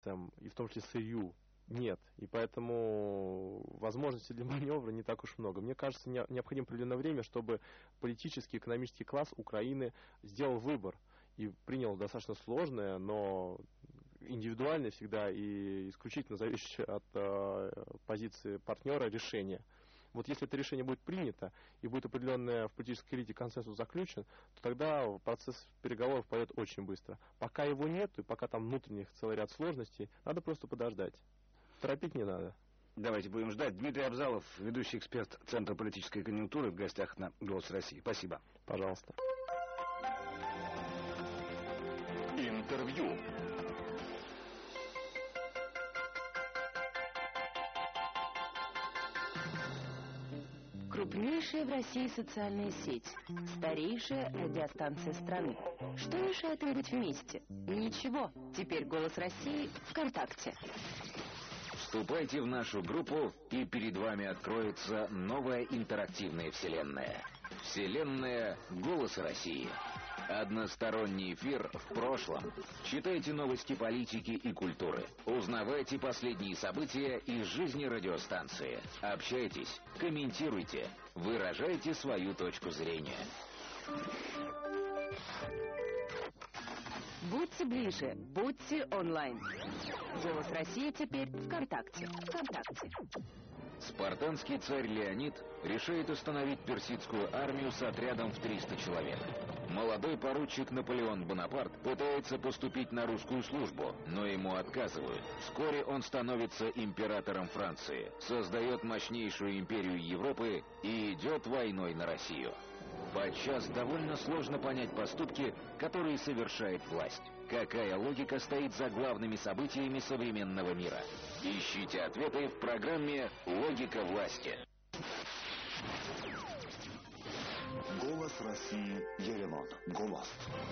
и в том числе сырью, нет. И поэтому возможностей для маневра не так уж много. Мне кажется, необходимо определенное время, чтобы политический, экономический класс Украины сделал выбор и принял достаточно сложное, но индивидуальное всегда и исключительно зависящее от позиции партнера решение. Вот если это решение будет принято и будет определенное в политической элите консенсус заключен, то тогда процесс переговоров пойдет очень быстро. Пока его нет, и пока там внутренних целый ряд сложностей, надо просто подождать. Торопить не надо. Давайте будем ждать. Дмитрий Абзалов, ведущий эксперт Центра политической конъюнктуры, в гостях на «Голос России». Спасибо. Пожалуйста. Интервью. Крупнейшая в России социальная сеть, старейшая радиостанция страны. Что мешает им быть вместе? Ничего. Теперь «Голос России» ВКонтакте. Вступайте в нашу группу, и перед вами откроется новая интерактивная вселенная. Вселенная «Голос России». Односторонний эфир в прошлом. Читайте новости политики и культуры. Узнавайте последние события из жизни радиостанции. Общайтесь, комментируйте, выражайте свою точку зрения. Будьте ближе, будьте онлайн. «Голос России» теперь ВКонтакте. Спартанский царь Леонид решает остановить персидскую армию с отрядом в 300 человек. Молодой поручик Наполеон Бонапарт пытается поступить на русскую службу, но ему отказывают. Вскоре он становится императором Франции, создает мощнейшую империю Европы и идет войной на Россию. Подчас довольно сложно понять поступки, которые совершает власть. Какая логика стоит за главными событиями современного мира? Ищите ответы в программе «Логика власти». Голос России, Ереван. Голос.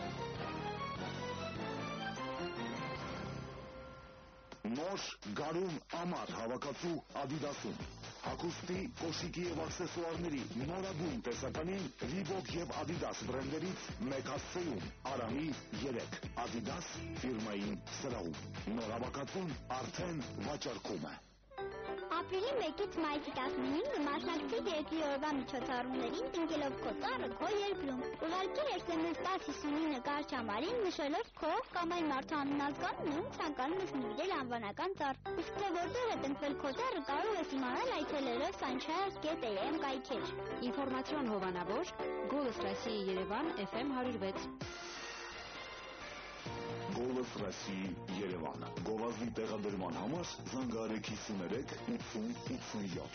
Նոր գարուն ամառ հավաքածու Adidas-ում։ Հագուստի, կոշիկի եւ աքսեսուարների նորագույն տեսականին Reebok եւ Adidas բրենդերից մեկ հասցեում Արամի 3 Adidas ֆիրմային սրահում։ Նոր հավաքածուն արդեն վաճառքում է։ Ապրիլի 1-ից մայիսի 15-ը մասնակցի երկրի օրվա միջոցառումներին տնկելով քո ծառը քո երկրում։ Ուղարկիր SMS 1059 կարճամարին նշելով քո կամ այն մարդու անուն ազգանունը, ում ցանկանում ես նվիրել անվանական ծառ։ Իսկ թե որտեղ է տնկվել քո ծառը կարող ես իմանալ այցելելով sunshine.am կայքեր։ Ինֆորմացիոն հովանավոր «Голос России» Երևան FM 106։ Голос России, Երևան։ Գովազդի տեղադրման համար զանգահարեք 53 80 87։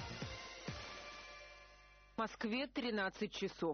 В Москве 13 часов.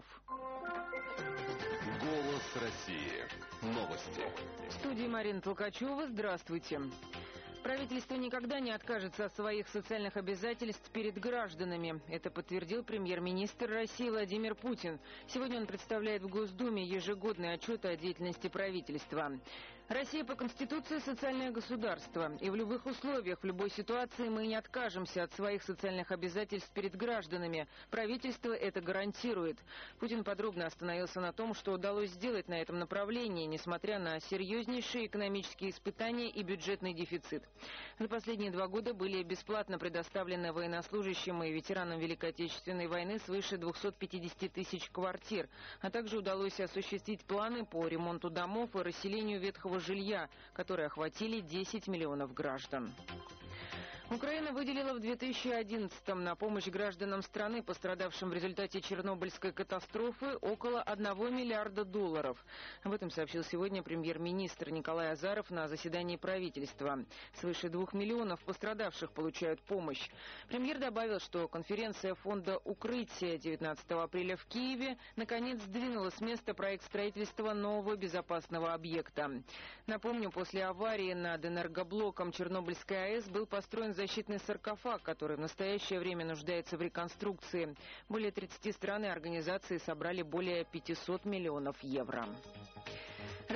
Голос России. Новости. В студии Марина Толкачева. Здравствуйте. Правительство никогда не откажется от своих социальных обязательств перед гражданами. Это подтвердил премьер-министр России Владимир Путин. Сегодня он представляет в Госдуме ежегодный отчет о деятельности правительства. Россия по Конституции социальное государство. И в любых условиях, в любой ситуации мы не откажемся от своих социальных обязательств перед гражданами. Правительство это гарантирует. Путин подробно остановился на том, что удалось сделать на этом направлении, несмотря на серьезнейшие экономические испытания и бюджетный дефицит. За последние 2 года были бесплатно предоставлены военнослужащим и ветеранам Великой Отечественной войны свыше 250 тысяч квартир, а также удалось осуществить планы по ремонту домов и расселению ветхого жилья, которые охватили 10 миллионов граждан. Украина выделила в 2011-м на помощь гражданам страны, пострадавшим в результате Чернобыльской катастрофы, около $1 миллиарда. Об этом сообщил сегодня премьер-министр Николай Азаров на заседании правительства. Свыше 2 миллионов пострадавших получают помощь. Премьер добавил, что конференция фонда «Укрытие» 19 апреля в Киеве наконец сдвинула с места проект строительства нового безопасного объекта. Напомню, после аварии над энергоблоком Чернобыльской АЭС был построен защитный саркофаг, который в настоящее время нуждается в реконструкции. Более 30 стран и организаций собрали более 500 миллионов евро.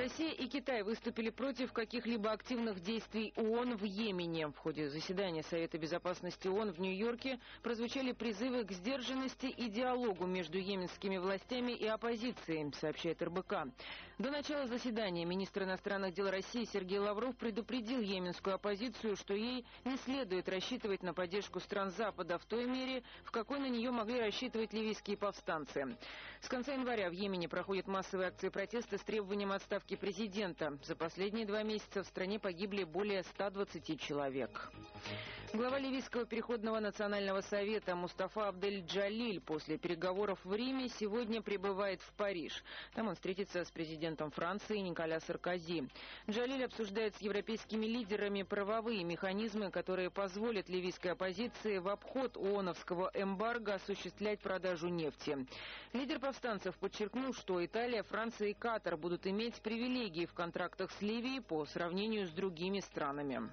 Россия и Китай выступили против каких-либо активных действий ООН в Йемене. В ходе заседания Совета безопасности ООН в Нью-Йорке прозвучали призывы к сдержанности и диалогу между йеменскими властями и оппозицией, сообщает РБК. До начала заседания министр иностранных дел России Сергей Лавров предупредил йеменскую оппозицию, что ей не следует рассчитывать на поддержку стран Запада в той мере, в какой на нее могли рассчитывать ливийские повстанцы. С конца января в Йемене проходят массовые акции протеста с требованием отставки президента. За последние 2 месяца в стране погибли более 120 человек. Глава Ливийского переходного национального совета Мустафа Абдель-Джалиль после переговоров в Риме сегодня прибывает в Париж. Там он встретится с президентом Франции Николя Саркози. Джалиль обсуждает с европейскими лидерами правовые механизмы, которые позволят ливийской оппозиции в обход ООНовского эмбарго осуществлять продажу нефти. Лидер повстанцев подчеркнул, что Италия, Франция и Катар будут иметь привилегии в контрактах с Ливией по сравнению с другими странами.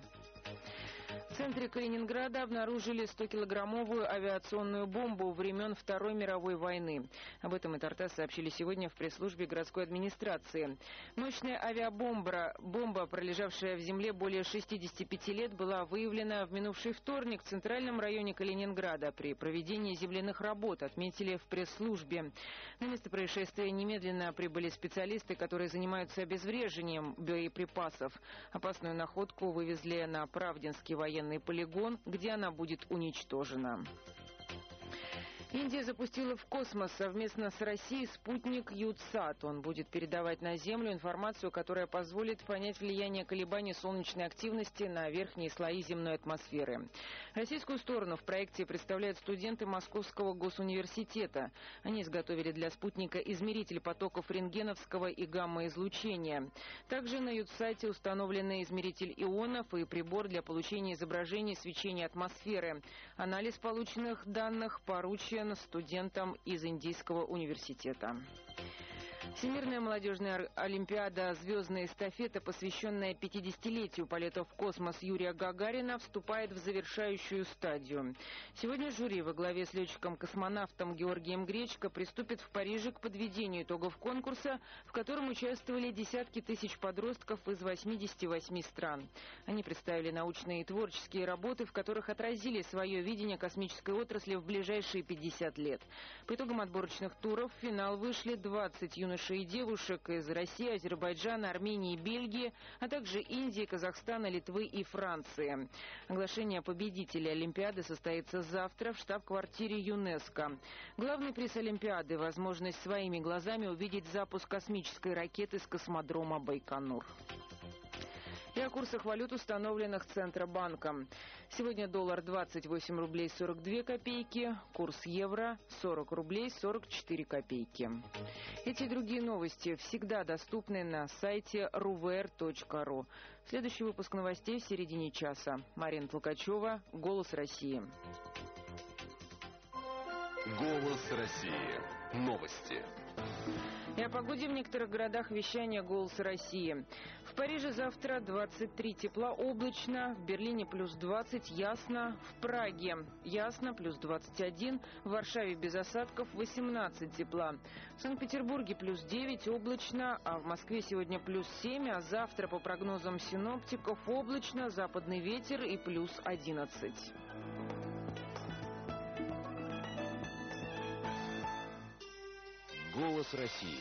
В центре Калининграда обнаружили 100-килограммовую авиационную бомбу времен Второй мировой войны. Об этом и ТАРТАСС сообщили сегодня в пресс-службе городской администрации. Мощная авиабомба, пролежавшая в земле более 65 лет, была выявлена в минувший вторник в центральном районе Калининграда при проведении земляных работ, отметили в пресс-службе. На место происшествия немедленно прибыли специалисты, которые занимаются обезвреживанием боеприпасов. Опасную находку вывезли на Правдинский военный полигон, где она будет уничтожена. Индия запустила в космос совместно с Россией спутник Ютсат. Он будет передавать на Землю информацию, которая позволит понять влияние колебаний солнечной активности на верхние слои земной атмосферы. Российскую сторону в проекте представляют студенты Московского госуниверситета. Они изготовили для спутника измеритель потоков рентгеновского и гамма-излучения. Также на Ютсате установлены измеритель ионов и прибор для получения изображений свечения атмосферы. Анализ полученных данных поручен студентам из Индийского университета. Всемирная молодежная олимпиада «Звездная эстафета», посвященная 50-летию полета в космос Юрия Гагарина, вступает в завершающую стадию. Сегодня жюри во главе с летчиком-космонавтом Георгием Гречко приступит в Париже к подведению итогов конкурса, в котором участвовали десятки тысяч подростков из 88 стран. Они представили научные и творческие работы, в которых отразили свое видение космической отрасли в ближайшие 50 лет. По итогам отборочных туров в финал вышли 20 юношей и девушек из России, Азербайджана, Армении и Бельгии, а также Индии, Казахстана, Литвы и Франции. Оглашение победителей Олимпиады состоится завтра в штаб-квартире ЮНЕСКО. Главный приз Олимпиады – возможность своими глазами увидеть запуск космической ракеты с космодрома Байконур. И о курсах валют, установленных Центробанком. Сегодня доллар 28 рублей 42 копейки, курс евро 40 рублей 44 копейки. Эти и другие новости всегда доступны на сайте ruver.ru. Следующий выпуск новостей в середине часа. Марина Толкачева, «Голос России». «Голос России». Новости. И о погоде в некоторых городах вещания «Голос России». В Париже завтра 23 тепла, облачно, в Берлине плюс 20, ясно, в Праге ясно, плюс 21, в Варшаве без осадков 18 тепла, в Санкт-Петербурге плюс 9, облачно, а в Москве сегодня плюс 7, а завтра по прогнозам синоптиков облачно, западный ветер и плюс 11. «Голос России».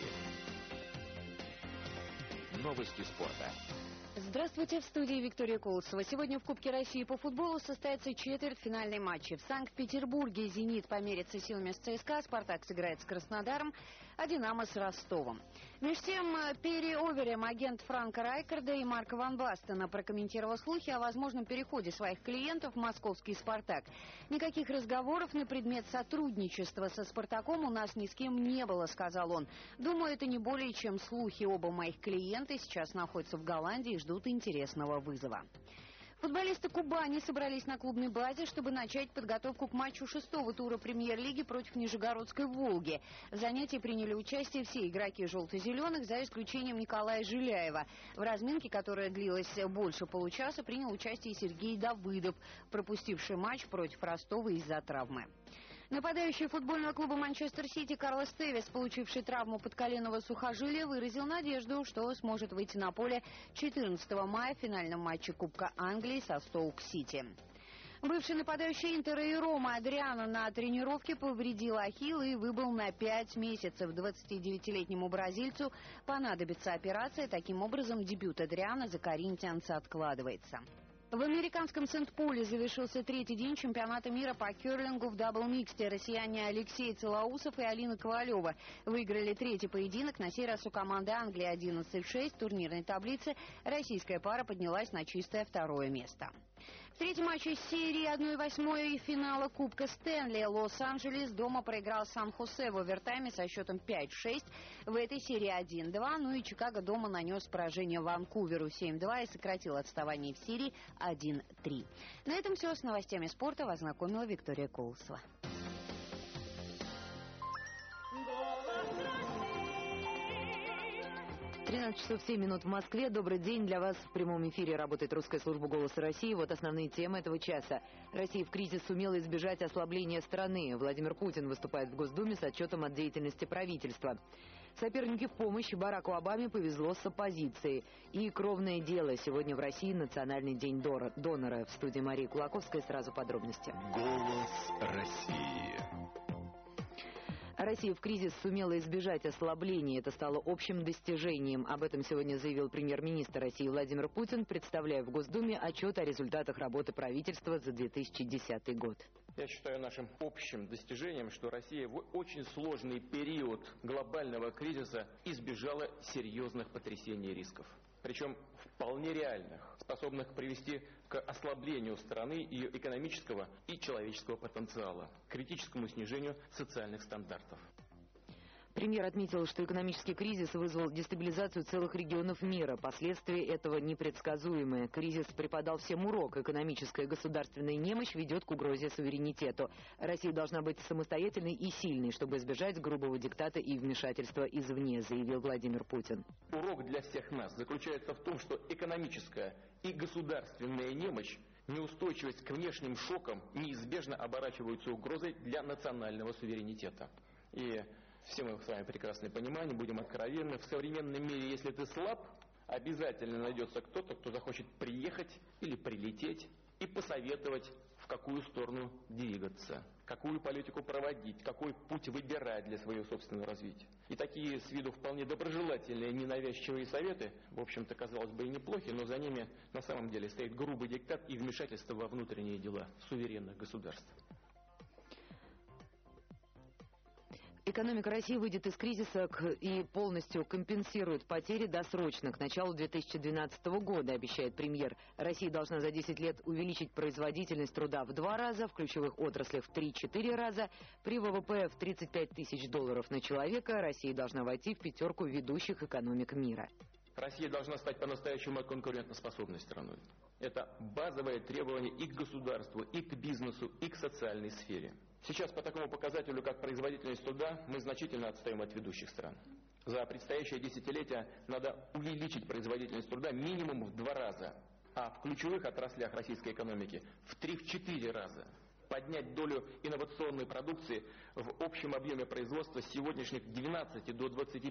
Новости спорта. Здравствуйте, в студии Виктория Колосова. Сегодня в Кубке России по футболу состоятся четвертьфинальные матчи. В Санкт-Петербурге «Зенит» померится силами с ЦСКА, «Спартак» сыграет с Краснодаром, а «Динамо» с Ростовом. Между тем, Перри Оверем, агент Франка Райкарда и Марка Ван Бастена прокомментировал слухи о возможном переходе своих клиентов в московский «Спартак». Никаких разговоров на предмет сотрудничества со «Спартаком» у нас ни с кем не было, сказал он. Думаю, это не более чем слухи. Оба моих клиента сейчас находятся в Голландии и ждут интересного вызова. Футболисты Кубани собрались на клубной базе, чтобы начать подготовку к матчу 6-го тура премьер-лиги против Нижегородской «Волги. В занятии приняли участие все игроки «желто-зеленых», за исключением Николая Жиляева. В разминке, которая длилась больше получаса, принял участие и Сергей Давыдов, пропустивший матч против Ростова из-за травмы. Нападающий футбольного клуба «Манчестер Сити» Карлос Тевес, получивший травму подколенного сухожилия, выразил надежду, что сможет выйти на поле 14 мая в финальном матче Кубка Англии со Стоук-Сити. Бывший нападающий Интера и Рома Адриано на тренировке повредил ахилл и выбыл на 5 месяцев. 29-летнему бразильцу понадобится операция. Таким образом, дебют Адриано за коринтианца откладывается. В американском Сент-Поле завершился третий день чемпионата мира по керлингу в дабл-миксте. Россияне Алексей Целоусов и Алина Ковалева выиграли третий поединок. На сей раз у команды Англии 11-6. В турнирной таблице российская пара поднялась на чистое второе место. В третьем матче серии 1/8 финала Кубка Стэнли Лос-Анджелес дома проиграл Сан-Хосе в овертайме со счетом 5-6. В этой серии 1-2. Ну и Чикаго дома нанес поражение Ванкуверу 7-2 и сократил отставание в серии 1-3. На этом все. С новостями спорта вас знакомила Виктория Колосова. 13 часов 7 минут в Москве. Добрый день. Для вас в прямом эфире работает русская служба «Голоса России». Вот основные темы этого часа. Россия в кризис сумела избежать ослабления страны. Владимир Путин выступает в Госдуме с отчетом о деятельности правительства. Соперники в помощь. Бараку Обаме повезло с оппозицией. И кровное дело. Сегодня в России Национальный день донора. В студии Марии Кулаковской сразу подробности. Голос России. Россия в кризис сумела избежать ослабления. Это стало общим достижением. Об этом сегодня заявил премьер-министр России Владимир Путин, представляя в Госдуме отчет о результатах работы правительства за 2010 год. Я считаю нашим общим достижением, что Россия в очень сложный период глобального кризиса избежала серьезных потрясений и рисков. Причем вполне реальных, способных привести к ослаблению страны, ее экономического и человеческого потенциала, к критическому снижению социальных стандартов. Премьер отметил, что экономический кризис вызвал дестабилизацию целых регионов мира. Последствия этого непредсказуемые. Кризис преподал всем урок. Экономическая и государственная немощь ведет к угрозе суверенитету. Россия должна быть самостоятельной и сильной, чтобы избежать грубого диктата и вмешательства извне, заявил Владимир Путин. Урок для всех нас заключается в том, что экономическая и государственная немощь, неустойчивость к внешним шокам неизбежно оборачиваются угрозой для национального суверенитета. И все мы с вами прекрасно понимаем, будем откровенны, в современном мире, если ты слаб, обязательно найдется кто-то, кто захочет приехать или прилететь и посоветовать, в какую сторону двигаться, какую политику проводить, какой путь выбирать для своего собственного развития. И такие с виду вполне доброжелательные, ненавязчивые советы, в общем-то, казалось бы, и неплохи, но за ними на самом деле стоит грубый диктат и вмешательство во внутренние дела суверенных государств. Экономика России выйдет из кризиса и полностью компенсирует потери досрочно к началу 2012 года, обещает премьер. Россия должна за 10 лет увеличить производительность труда в 2 раза, в ключевых отраслях в 3-4 раза. При ВВП в $35 тысяч на человека Россия должна войти в 5 ведущих экономик мира. Россия должна стать по-настоящему конкурентоспособной страной. Это базовое требование и к государству, и к бизнесу, и к социальной сфере. Сейчас по такому показателю, как производительность труда, мы значительно отстаем от ведущих стран. За предстоящее десятилетие надо увеличить производительность труда минимум в 2 раза, а в ключевых отраслях российской экономики в 3-4 раза. Поднять долю инновационной продукции в общем объеме производства с сегодняшних 12 до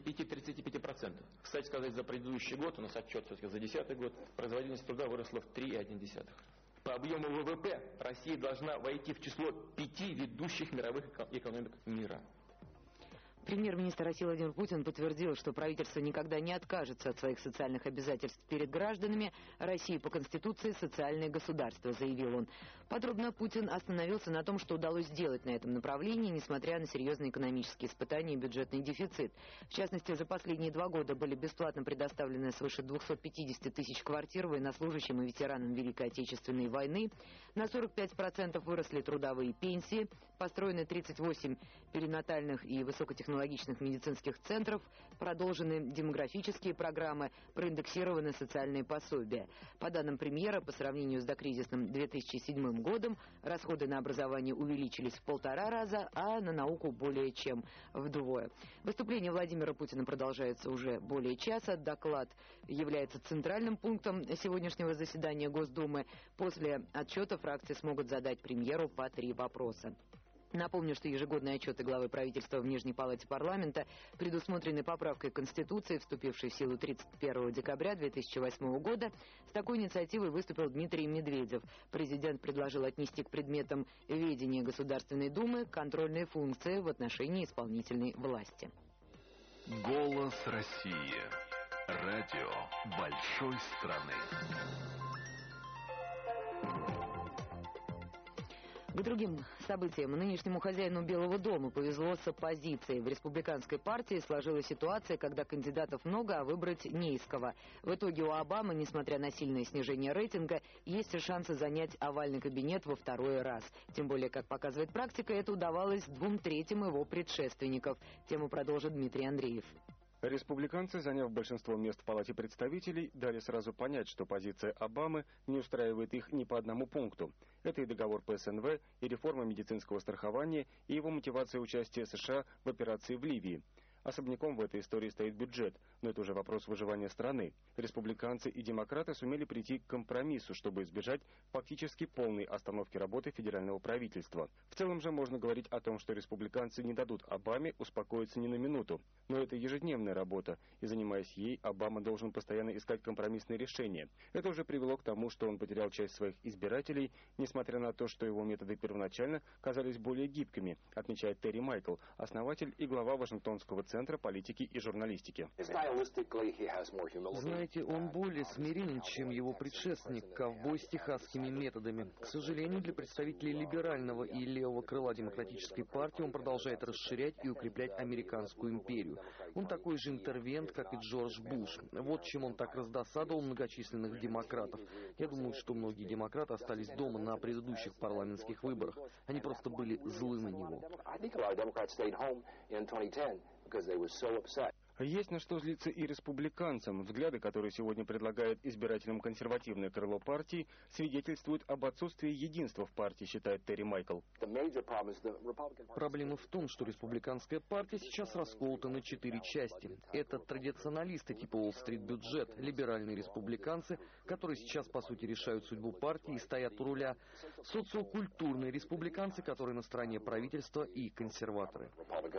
25-35%. Кстати сказать, за предыдущий год, у нас отчет все-таки за 2010 год, производительность труда выросла в 3,1. По объему ВВП Россия должна войти в число 5 ведущих мировых экономик мира. Премьер-министр России Владимир Путин подтвердил, что правительство никогда не откажется от своих социальных обязательств перед гражданами. Россия по Конституции социальное государство, заявил он. Подробно Путин остановился на том, что удалось сделать на этом направлении, несмотря на серьезные экономические испытания и бюджетный дефицит. В частности, за последние 2 года были бесплатно предоставлены свыше 250 тысяч квартир военнослужащим и ветеранам Великой Отечественной войны. На 45% выросли трудовые пенсии. Построены 38 перинатальных и высокотехнологичных медицинских центров, продолжены демографические программы, проиндексированы социальные пособия. По данным премьера, по сравнению с докризисным 2007 годом, расходы на образование увеличились в 1,5 раза, а на науку более чем вдвое. Выступление Владимира Путина продолжается уже более часа. Доклад является центральным пунктом сегодняшнего заседания Госдумы. После отчета фракции смогут задать премьеру по 3 вопроса. Напомню, что ежегодные отчеты главы правительства в Нижней палате парламента предусмотрены поправкой Конституции, вступившей в силу 31 декабря 2008 года. С такой инициативой выступил Дмитрий Медведев. Президент предложил отнести к предметам ведения Государственной Думы контрольные функции в отношении исполнительной власти. Голос России. Радио большой страны. К другим событиям. Нынешнему хозяину Белого дома повезло с оппозицией. В республиканской партии сложилась ситуация, когда кандидатов много, а выбрать не из кого. В итоге у Обамы, несмотря на сильное снижение рейтинга, есть шансы занять овальный кабинет во второй раз. Тем более, как показывает практика, это удавалось 2/3 его предшественников. Тему продолжит Дмитрий Андреев. Республиканцы, заняв большинство мест в Палате представителей, дали сразу понять, что позиция Обамы не устраивает их ни по одному пункту. Это и договор по СНВ, и реформа медицинского страхования, и его мотивация участия США в операции в Ливии. Особняком в этой истории стоит бюджет, но это уже вопрос выживания страны. Республиканцы и демократы сумели прийти к компромиссу, чтобы избежать фактически полной остановки работы федерального правительства. В целом же можно говорить о том, что республиканцы не дадут Обаме успокоиться ни на минуту. Но это ежедневная работа, и занимаясь ей, Обама должен постоянно искать компромиссные решения. Это уже привело к тому, что он потерял часть своих избирателей, несмотря на то, что его методы первоначально казались более гибкими, отмечает Терри Майкл, основатель и глава Вашингтонского центра политики и журналистики. Знаете, он более смиренен, чем его предшественник, ковбой с техасскими методами. К сожалению, для представителей либерального и левого крыла демократической партии он продолжает расширять и укреплять американскую империю. Он такой же интервент, как и Джордж Буш. Вот чем он так раздосадовал многочисленных демократов. Я думаю, что многие демократы остались дома на предыдущих парламентских выборах. Они просто были злы на него. Есть на что злиться и республиканцам. Взгляды, которые сегодня предлагает избирателям консервативное крыло партии, свидетельствуют об отсутствии единства в партии, считает Терри Майкл. Проблема в том, что республиканская партия сейчас расколота на 4 части. Это традиционалисты типа Уолл-стрит-бюджет, либеральные республиканцы, которые сейчас по сути решают судьбу партии и стоят у руля, социокультурные республиканцы, которые на стороне правительства, и консерваторы.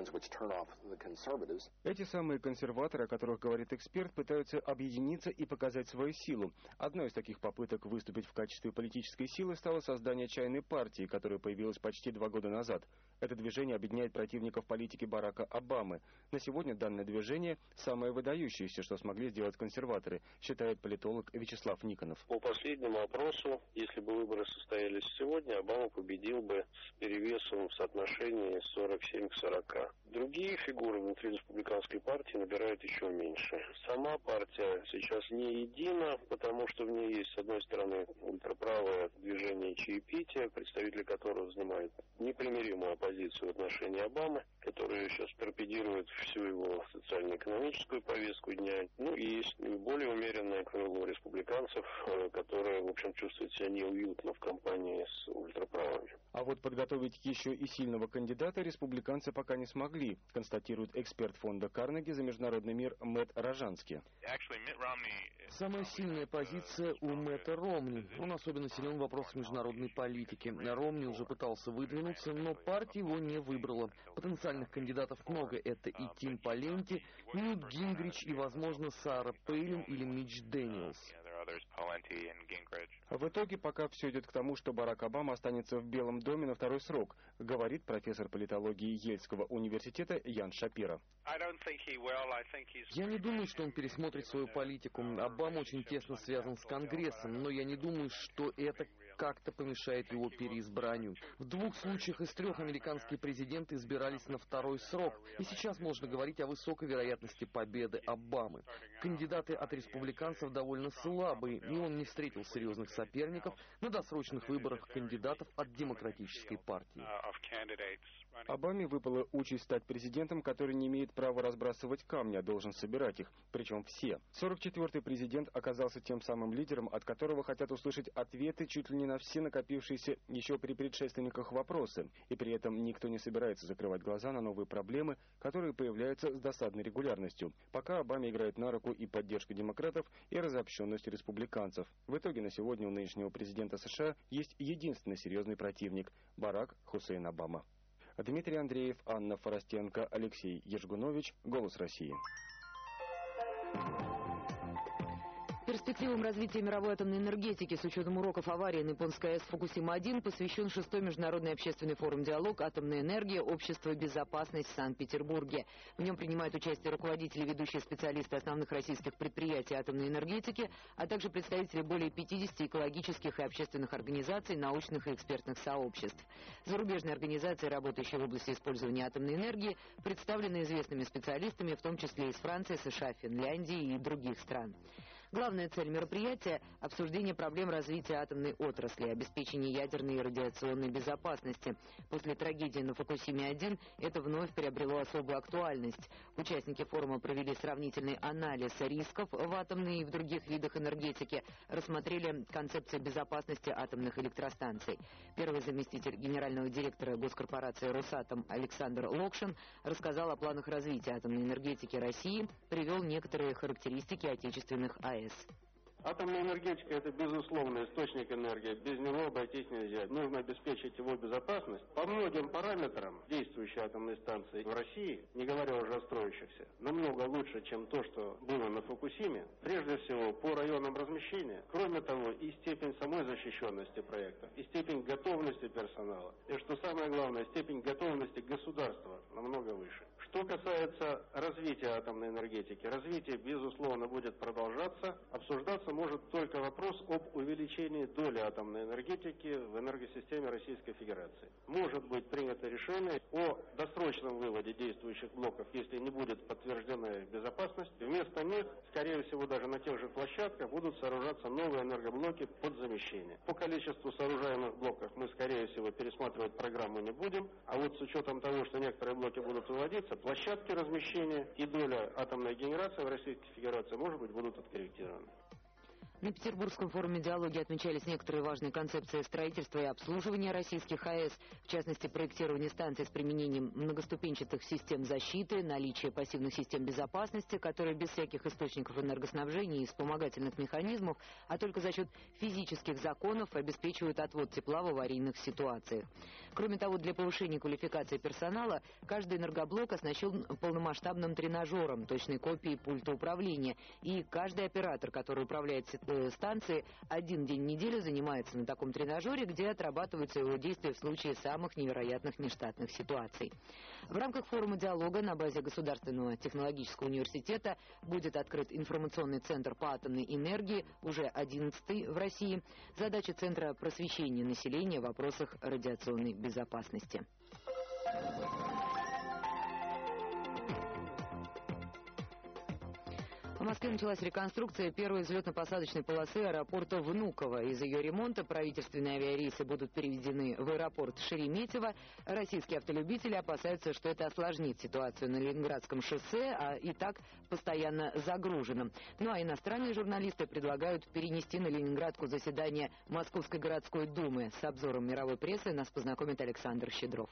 Эти самые консерваторы, о которых говорит эксперт, пытаются объединиться и показать свою силу. Одной из таких попыток выступить в качестве политической силы стало создание чайной партии, которая появилась почти 2 года назад. Это движение объединяет противников политики Барака Обамы. На сегодня данное движение самое выдающееся, что смогли сделать консерваторы, считает политолог Вячеслав Никонов. По последнему опросу, если бы выборы состоялись сегодня, Обама победил бы с перевесом в соотношении 47 к 40. Другие фигуры внутри республиканской партии набирают еще меньше. Сама партия сейчас не едина, потому что в ней есть, с одной стороны, ультраправое движение чаепития, представители которого занимают непримиримую оппозицию в отношении Обамы, который сейчас торпедирует всю его социально-экономическую повестку дня. Ну и есть более умеренное крыло республиканцев, которые, в общем, чувствуют себя неуютно в компании с ультраправыми. А вот подготовить еще и сильного кандидата республиканцы пока не смогли, констатирует эксперт фонда Карнеги за международный мир Мэтт Рожанский. Самая сильная позиция у Мэтта Ромни. Он особенно силен в вопросах международной политики. Ромни уже пытался выдвинуться, но партия его не выбрала. Потенциальных кандидатов много. Это и Тим Паленти, Ньют Гингрич и, возможно, Сара Пейлин или Митч Дэниелс. В итоге пока все идет к тому, что Барак Обама останется в Белом доме на второй срок, говорит профессор политологии Ельского университета Ян Шапира. Я не думаю, что он пересмотрит свою политику. Обама очень тесно связан с Конгрессом, но я не думаю, что это как-то помешает его переизбранию. В 2 случаях из 3 американские президенты избирались на второй срок, и сейчас можно говорить о высокой вероятности победы Обамы. Кандидаты от республиканцев довольно слабые, и он не встретил серьезных соперников на досрочных выборах кандидатов от демократической партии. Обаме выпала участь стать президентом, который не имеет права разбрасывать камни, а должен собирать их, причем все. 44-й президент оказался тем самым лидером, от которого хотят услышать ответы чуть ли не на все накопившиеся еще при предшественниках вопросы. И при этом никто не собирается закрывать глаза на новые проблемы, которые появляются с досадной регулярностью. Пока Обаме играет на руку и поддержка демократов, и разобщенность республиканцев. В итоге на сегодня у нынешнего президента США есть единственный серьезный противник – Барак Хусейн Обама. Дмитрий Андреев, Анна Форостенко, Алексей Ежгунович. Голос России. Перспективам развития мировой атомной энергетики с учетом уроков аварии на японской АЭС Фукусима-1 посвящен 6-й международный общественный форум «Диалог. Атомная энергия. Общество. Безопасность» в Санкт-Петербурге. В нем принимают участие руководители и ведущие специалисты основных российских предприятий атомной энергетики, а также представители более 50 экологических и общественных организаций, научных и экспертных сообществ. Зарубежные организации, работающие в области использования атомной энергии, представлены известными специалистами, в том числе из Франции, США, Финляндии и других стран. Главная цель мероприятия – обсуждение проблем развития атомной отрасли, обеспечение ядерной и радиационной безопасности. После трагедии на Фукусиме-1 это вновь приобрело особую актуальность. Участники форума провели сравнительный анализ рисков в атомной и в других видах энергетики, рассмотрели концепцию безопасности атомных электростанций. Первый заместитель генерального директора госкорпорации «Росатом» Александр Локшин рассказал о планах развития атомной энергетики России, привел некоторые характеристики отечественных АЭС. Атомная энергетика – это, безусловно, источник энергии. Без него обойтись нельзя. Нужно обеспечить его безопасность. По многим параметрам действующие атомные станции в России, не говоря уже о строящихся, намного лучше, чем то, что было на Фукусиме. Прежде всего, по районам размещения. Кроме того, и степень самой защищенности проекта, и степень готовности персонала. И, что самое главное, степень готовности государства намного выше. Что касается развития атомной энергетики, развитие, безусловно, будет продолжаться. Обсуждаться может только вопрос об увеличении доли атомной энергетики в энергосистеме Российской Федерации. Может быть принято решение о досрочном выводе действующих блоков, если не будет подтверждена их безопасность. Вместо них, скорее всего, даже на тех же площадках будут сооружаться новые энергоблоки под замещение. По количеству сооружаемых блоков мы, скорее всего, пересматривать программу не будем, а вот с учетом того, что некоторые блоки будут выводиться, площадки размещения и доля атомной генерации в Российской Федерации, может быть, будут откорректированы. На Петербургском форуме «Диалоги» отмечались некоторые важные концепции строительства и обслуживания российских АЭС, в частности, проектирование станций с применением многоступенчатых систем защиты, наличие пассивных систем безопасности, которые без всяких источников энергоснабжения и вспомогательных механизмов, а только за счет физических законов обеспечивают отвод тепла в аварийных ситуациях. Кроме того, для повышения квалификации персонала каждый энергоблок оснащен полномасштабным тренажером, точной копией пульта управления, и каждый оператор, который управляет станции, один день в неделю занимается на таком тренажере, где отрабатываются его действия в случае самых невероятных нештатных ситуаций. В рамках форума «Диалога» на базе Государственного технологического университета будет открыт информационный центр по атомной энергии, уже 11-й в России. Задача центра – просвещение населения в вопросах радиационной безопасности. В Москве началась реконструкция первой взлетно-посадочной полосы аэропорта Внуково. Из ее ремонта правительственные авиарейсы будут переведены в аэропорт Шереметьево. Российские автолюбители опасаются, что это осложнит ситуацию на Ленинградском шоссе, а и так постоянно загружено. Ну а иностранные журналисты предлагают перенести на Ленинградку заседание Московской городской думы. С обзором мировой прессы нас познакомит Александр Щедров.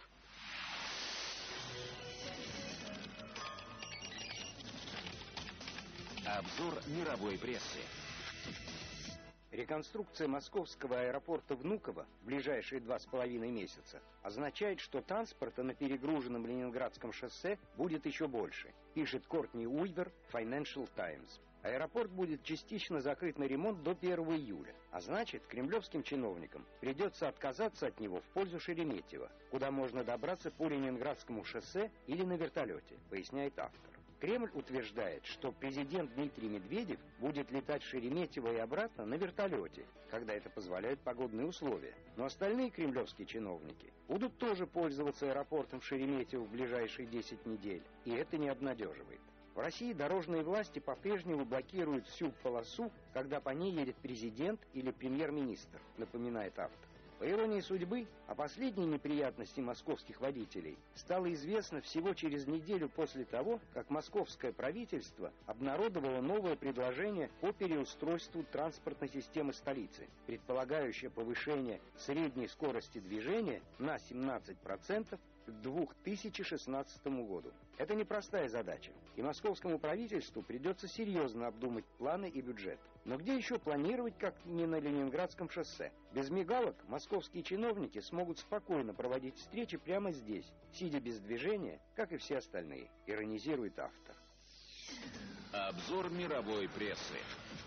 Обзор мировой прессы. Реконструкция московского аэропорта Внуково в ближайшие 2,5 месяца означает, что транспорта на перегруженном Ленинградском шоссе будет еще больше, пишет Кортни Уивер в Financial Times. Аэропорт будет частично закрыт на ремонт до 1 июля, а значит, кремлевским чиновникам придется отказаться от него в пользу Шереметьево, куда можно добраться по Ленинградскому шоссе или на вертолете, поясняет автор. Кремль утверждает, что президент Дмитрий Медведев будет летать в Шереметьево и обратно на вертолете, когда это позволяют погодные условия. Но остальные кремлевские чиновники будут тоже пользоваться аэропортом в Шереметьево в ближайшие 10 недель, и это не обнадеживает. В России дорожные власти по-прежнему блокируют всю полосу, когда по ней едет президент или премьер-министр, напоминает автор. По иронии судьбы, о последней неприятности московских водителей стало известно всего через неделю после того, как московское правительство обнародовало новое предложение по переустройству транспортной системы столицы, предполагающее повышение средней скорости движения на 17% к 2016 году. Это непростая задача, и московскому правительству придется серьезно обдумать планы и бюджет. Но где еще планировать, как не на Ленинградском шоссе? Без мигалок московские чиновники смогут спокойно проводить встречи прямо здесь, сидя без движения, как и все остальные, иронизирует автор. Обзор мировой прессы.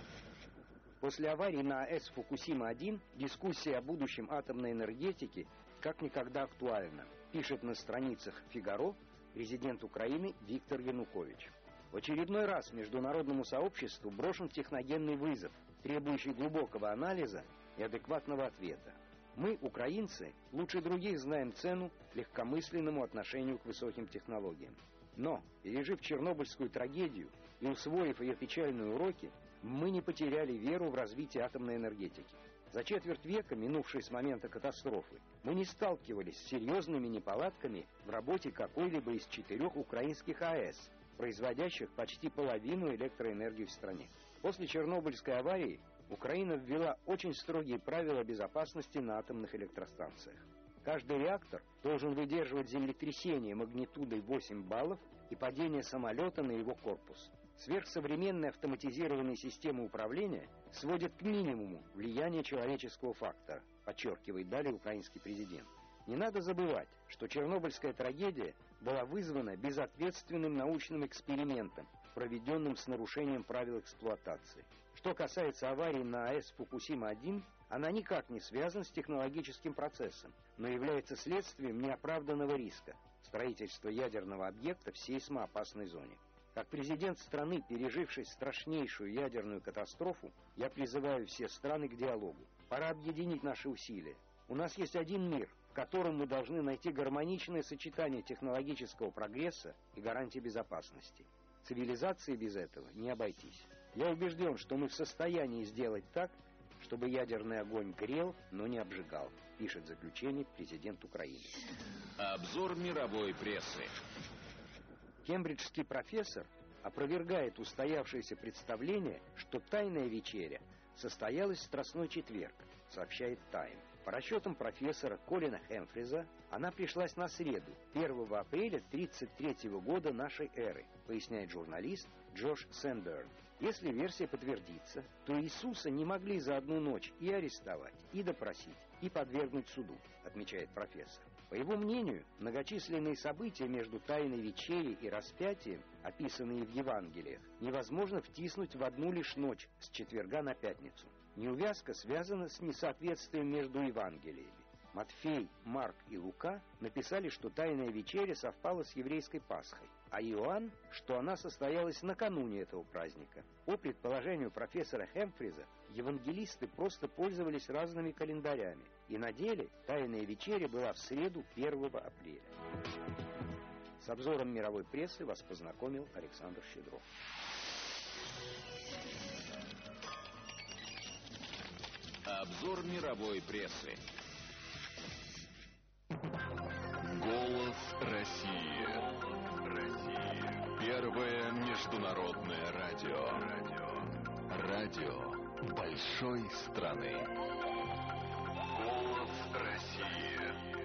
После аварии на АЭС «Фукусима-1» дискуссия о будущем атомной энергетики как никогда актуальна, пишет на страницах «Фигаро» президент Украины Виктор Янукович. В очередной раз международному сообществу брошен техногенный вызов, требующий глубокого анализа и адекватного ответа. Мы, украинцы, лучше других знаем цену легкомысленному отношению к высоким технологиям. Но, пережив Чернобыльскую трагедию и усвоив ее печальные уроки, мы не потеряли веру в развитие атомной энергетики. За четверть века, минувшей с момента катастрофы, мы не сталкивались с серьезными неполадками в работе какой-либо из 4 украинских АЭС, производящих почти половину электроэнергии в стране. После Чернобыльской аварии Украина ввела очень строгие правила безопасности на атомных электростанциях. Каждый реактор должен выдерживать землетрясение магнитудой 8 баллов и падение самолета на его корпус. Сверхсовременные автоматизированные системы управления сводят к минимуму влияние человеческого фактора, подчеркивает далее украинский президент. Не надо забывать, что Чернобыльская трагедия была вызвана безответственным научным экспериментом, проведенным с нарушением правил эксплуатации. Что касается аварии на АЭС «Фукусима-1», она никак не связана с технологическим процессом, но является следствием неоправданного риска строительства ядерного объекта в сейсмоопасной зоне. Как президент страны, пережившей страшнейшую ядерную катастрофу, я призываю все страны к диалогу. Пора объединить наши усилия. У нас есть один мир, в котором мы должны найти гармоничное сочетание технологического прогресса и гарантий безопасности. Цивилизации без этого не обойтись. Я убежден, что мы в состоянии сделать так, чтобы ядерный огонь грел, но не обжигал, пишет в заключении президент Украины. Обзор мировой прессы. Кембриджский профессор опровергает устоявшееся представление, что тайная вечеря состоялась в Страстной четверг, сообщает Time. По расчетам профессора Колина Хэмфриза, она пришлась на среду, 1 апреля 1933 года нашей эры, поясняет журналист Джош Сэндберн. Если версия подтвердится, то Иисуса не могли за одну ночь и арестовать, и допросить, и подвергнуть суду, отмечает профессор. По его мнению, многочисленные события между Тайной вечерей и распятием, описанные в Евангелиях, невозможно втиснуть в одну лишь ночь с четверга на пятницу. Неувязка связана с несоответствием между Евангелиями. Матфей, Марк и Лука написали, что Тайная вечеря совпала с еврейской Пасхой, а Иоанн, что она состоялась накануне этого праздника. По предположению профессора Хэмфриза, евангелисты просто пользовались разными календарями, и на деле Тайная вечеря была в среду 1 апреля. С обзором мировой прессы вас познакомил Александр Щедров. Обзор мировой прессы. Голос России. Первое международное радио. Радио большой страны. Голос России.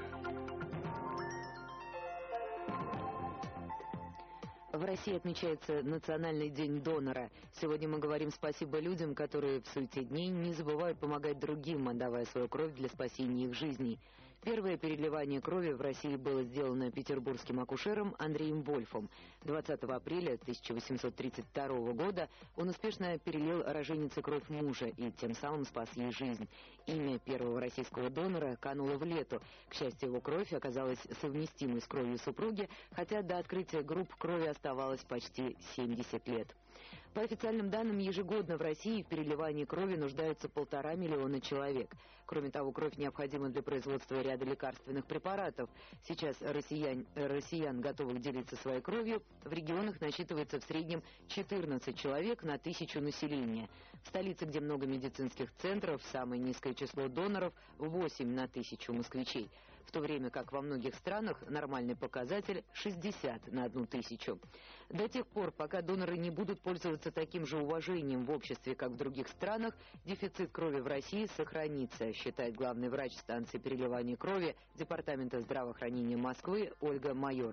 В России отмечается Национальный день донора. Сегодня мы говорим спасибо людям, которые в суете дней не забывают помогать другим, отдавая свою кровь для спасения их жизней. Первое переливание крови в России было сделано петербургским акушером Андреем Вольфом. 20 апреля 1832 года он успешно перелил роженице кровь мужа и тем самым спас ей жизнь. Имя первого российского донора кануло в лету. К счастью, его кровь оказалась совместимой с кровью супруги, хотя до открытия групп крови оставалось почти 70 лет. По официальным данным, ежегодно в России в переливании крови нуждаются 1,5 миллиона человек. Кроме того, кровь необходима для производства ряда лекарственных препаратов. Сейчас россиян, готовых делиться своей кровью, в регионах насчитывается в среднем 14 человек на 1000 населения. В столице, где много медицинских центров, самое низкое число доноров – 8 на 1000 москвичей. В то время как во многих странах нормальный показатель – 60 на 1000. До тех пор, пока доноры не будут пользоваться таким же уважением в обществе, как в других странах, дефицит крови в России сохранится, считает главный врач станции переливания крови Департамента здравоохранения Москвы Ольга Майорова.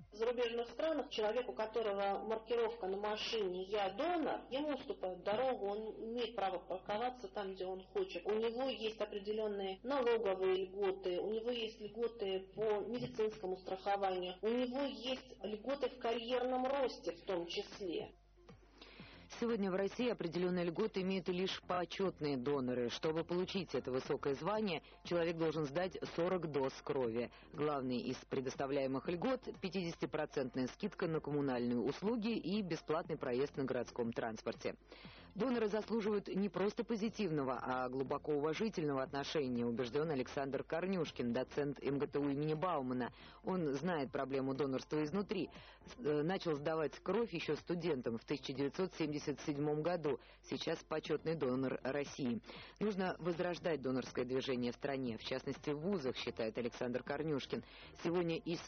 В зарубежных странах человек, у которого маркировка на машине «Я донор», ему уступают дорогу, он имеет право парковаться там, где он хочет. У него есть определенные налоговые льготы, у него есть льготы по медицинскому страхованию, у него есть льготы в карьерном росте в том числе. Сегодня в России определенные льготы имеют лишь почетные доноры. Чтобы получить это высокое звание, человек должен сдать 40 доз крови. Главный из предоставляемых льгот – 50% скидка на коммунальные услуги и бесплатный проезд на городском транспорте. Доноры заслуживают не просто позитивного, а глубоко уважительного отношения, убежден Александр Корнюшкин, доцент МГТУ имени Баумана. Он знает проблему донорства изнутри. Начал сдавать кровь еще студентом в 1977 году. Сейчас почетный донор России. Нужно возрождать донорское движение в стране, в частности в вузах, считает Александр Корнюшкин. Сегодня из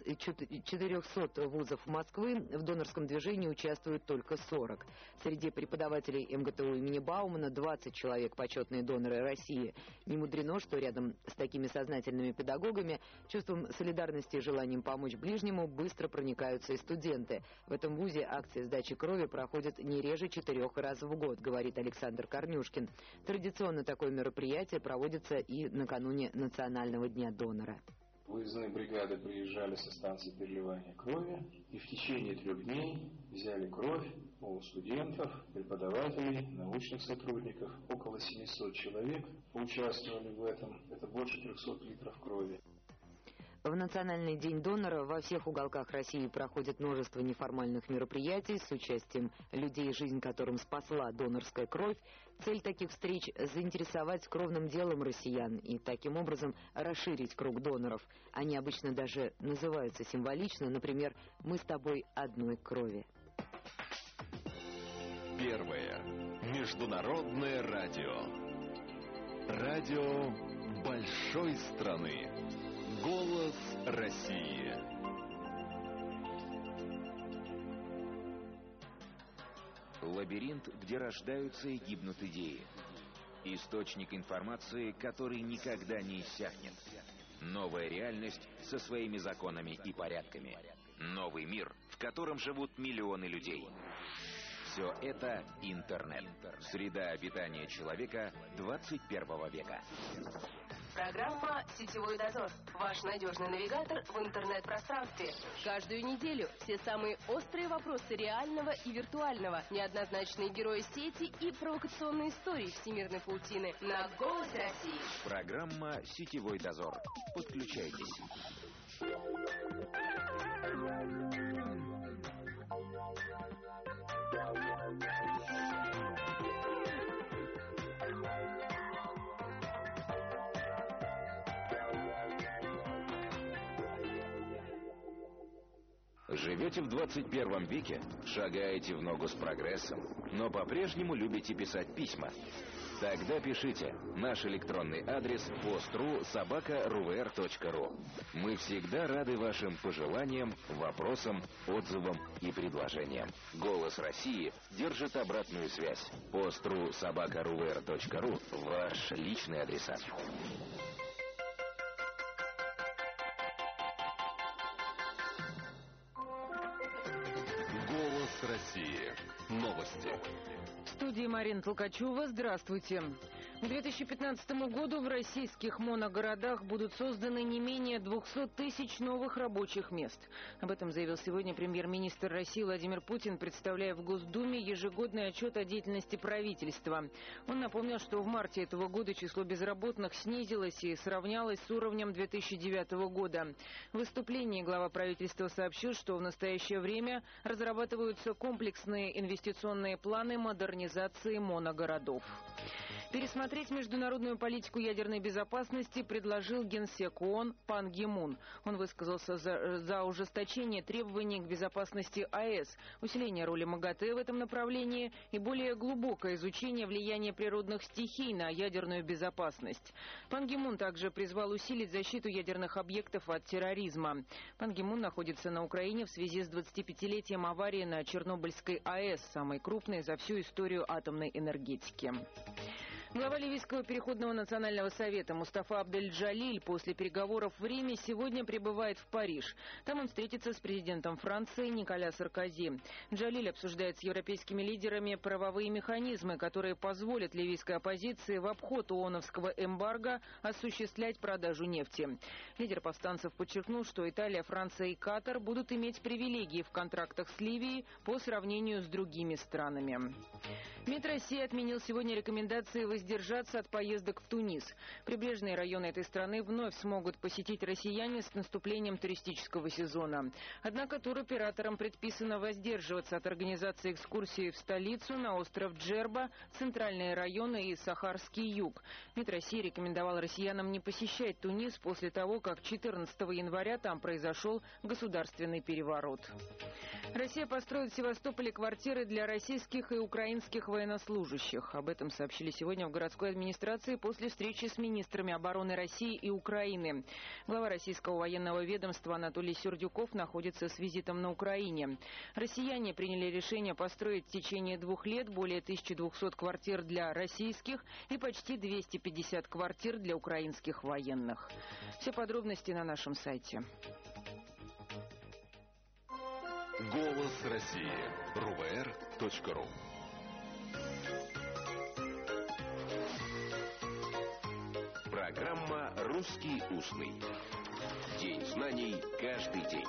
400 вузов Москвы в донорском движении участвуют только 40. Среди преподавателей МГТУ имени Баумана 20 человек почетные доноры России. Не мудрено, что рядом с такими сознательными педагогами чувством солидарности и желанием помочь ближнему быстро проникаются и студенты. В этом вузе акции сдачи крови проходят не реже 4 раз в год, говорит Александр Корнюшкин. Традиционно такое мероприятие проводится и накануне Национального дня донора. Выездные бригады приезжали со станции переливания крови и в течение 3 дней взяли кровь у студентов, преподавателей, научных сотрудников. Около 700 человек участвовали в этом. Это больше 300 литров крови. В Национальный день донора во всех уголках России проходит множество неформальных мероприятий с участием людей, жизнь которым спасла донорская кровь. Цель таких встреч – заинтересовать кровным делом россиян и таким образом расширить круг доноров. Они обычно даже называются символично, например, «Мы с тобой одной крови». Первое. Международное радио. Радио большой страны. Голос России. Лабиринт, где рождаются и гибнут идеи. Источник информации, который никогда не иссякнет. Новая реальность со своими законами и порядками. Новый мир, в котором живут миллионы людей. Все это интернет. Среда обитания человека 21 века. Программа «Сетевой дозор». Ваш надежный навигатор в интернет-пространстве. Каждую неделю все самые острые вопросы реального и виртуального, неоднозначные герои сети и провокационные истории всемирной паутины на «Голосе России». Программа «Сетевой дозор». Подключайтесь. Живете в 21 веке, шагаете в ногу с прогрессом, но по-прежнему любите писать письма. Тогда пишите. Наш электронный адрес post.ru@ruver.ru. Мы всегда рады вашим пожеланиям, вопросам, отзывам и предложениям. «Голос России» держит обратную связь. post.ru@ruver.ru – ваш личный адресат. Голос России. Новости. В студии Марина Толкачева. Здравствуйте. К 2015 году в российских моногородах будут созданы не менее 200 тысяч новых рабочих мест. Об этом заявил сегодня премьер-министр России Владимир Путин, представляя в Госдуме ежегодный отчет о деятельности правительства. Он напомнил, что в марте этого года число безработных снизилось и сравнялось с уровнем 2009 года. В выступлении глава правительства сообщил, что в настоящее время разрабатываются комплексные инвестиционные планы модернизации моногородов. Пересмотреть международную политику ядерной безопасности предложил генсек ООН Пан Ги Мун. Он высказался за ужесточение требований к безопасности АЭС, усиление роли МАГАТЭ в этом направлении и более глубокое изучение влияния природных стихий на ядерную безопасность. Пан Ги Мун также призвал усилить защиту ядерных объектов от терроризма. Пан Ги Мун находится на Украине в связи с 25-летием аварии на Чернобыльской АЭС, самой крупной за всю историю атомной энергетики. Глава Ливийского переходного национального совета Мустафа Абдель-Джалиль после переговоров в Риме сегодня прибывает в Париж. Там он встретится с президентом Франции Николя Саркози. Джалиль обсуждает с европейскими лидерами правовые механизмы, которые позволят ливийской оппозиции в обход ООНовского эмбарго осуществлять продажу нефти. Лидер повстанцев подчеркнул, что Италия, Франция и Катар будут иметь привилегии в контрактах с Ливией по сравнению с другими странами. МИД России отменил сегодня рекомендации воздержаться от поездок в Тунис. Прибрежные районы этой страны вновь смогут посетить россияне с наступлением туристического сезона. Однако туроператорам предписано воздерживаться от организации экскурсий в столицу, на остров Джерба, центральные районы и Сахарский юг. МИД России рекомендовал россиянам не посещать Тунис после того, как 14 января там произошел государственный переворот. Россия построит в Севастополе квартиры для российских и украинских военнослужащих. Об этом сообщили сегодня в городской администрации после встречи с министрами обороны России и Украины. Глава российского военного ведомства Анатолий Сердюков находится с визитом на Украине. Россияне приняли решение построить в течение 2 лет более 1200 квартир для российских и почти 250 квартир для украинских военных. Все подробности на нашем сайте. Голос России. РУВР.ру. Программа «Русский устный». День знаний каждый день.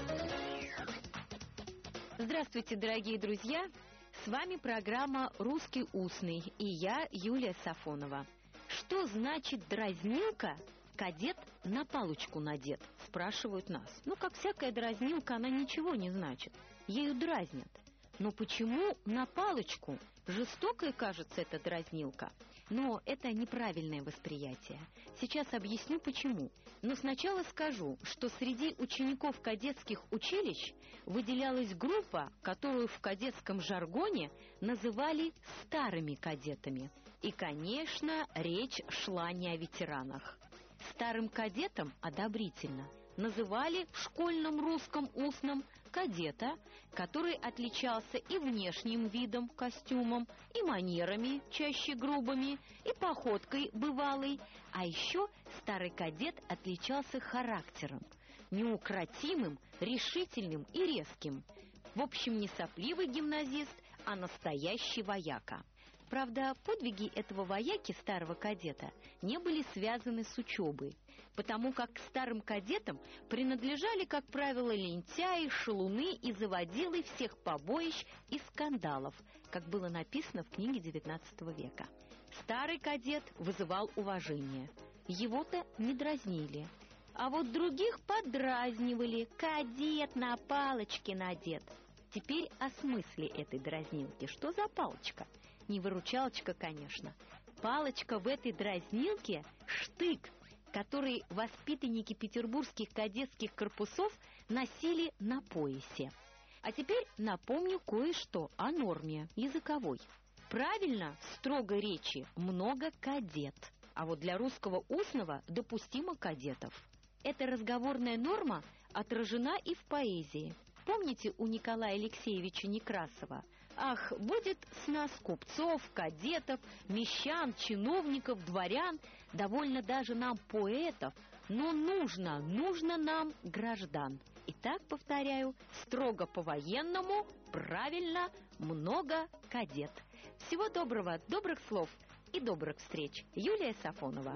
Здравствуйте, дорогие друзья! С вами программа «Русский устный» и я, Юлия Сафонова. Что значит дразнилка? Кадет на палочку надет, спрашивают нас. Ну, как всякая дразнилка, она ничего не значит. Ею дразнят. Но почему на палочку? Жестокая, кажется, эта дразнилка. Но это неправильное восприятие. Сейчас объясню, почему. Но сначала скажу, что среди учеников кадетских училищ выделялась группа, которую в кадетском жаргоне называли старыми кадетами. И, конечно, речь шла не о ветеранах. Старым кадетам одобрительно называли в школьном русском устном кадета, который отличался и внешним видом, костюмом, и манерами, чаще грубыми, и походкой бывалой. А еще старый кадет отличался характером, неукротимым, решительным и резким. В общем, не сопливый гимназист, а настоящий вояка. Правда, подвиги этого вояки, старого кадета, не были связаны с учебой, потому как к старым кадетам принадлежали, как правило, лентяи, шалуны и заводилы всех побоищ и скандалов, как было написано в книге XIX века. Старый кадет вызывал уважение. Его-то не дразнили. А вот других подразнивали. Кадет на палочке надет. Теперь о смысле этой дразнилки. Что за палочка? Не выручалочка, конечно. Палочка в этой дразнилке – штык, который воспитанники петербургских кадетских корпусов носили на поясе. А теперь напомню кое-что о норме языковой. Правильно, в строгой речи много кадет, а вот для русского устного допустимо кадетов. Эта разговорная норма отражена и в поэзии. Помните у Николая Алексеевича Некрасова? «Ах, будет с нас купцов, кадетов, мещан, чиновников, дворян, довольно даже нам поэтов, но нужно нам граждан». Итак, повторяю, строго по-военному, правильно, много кадет. Всего доброго, добрых слов и добрых встреч. Юлия Сафонова.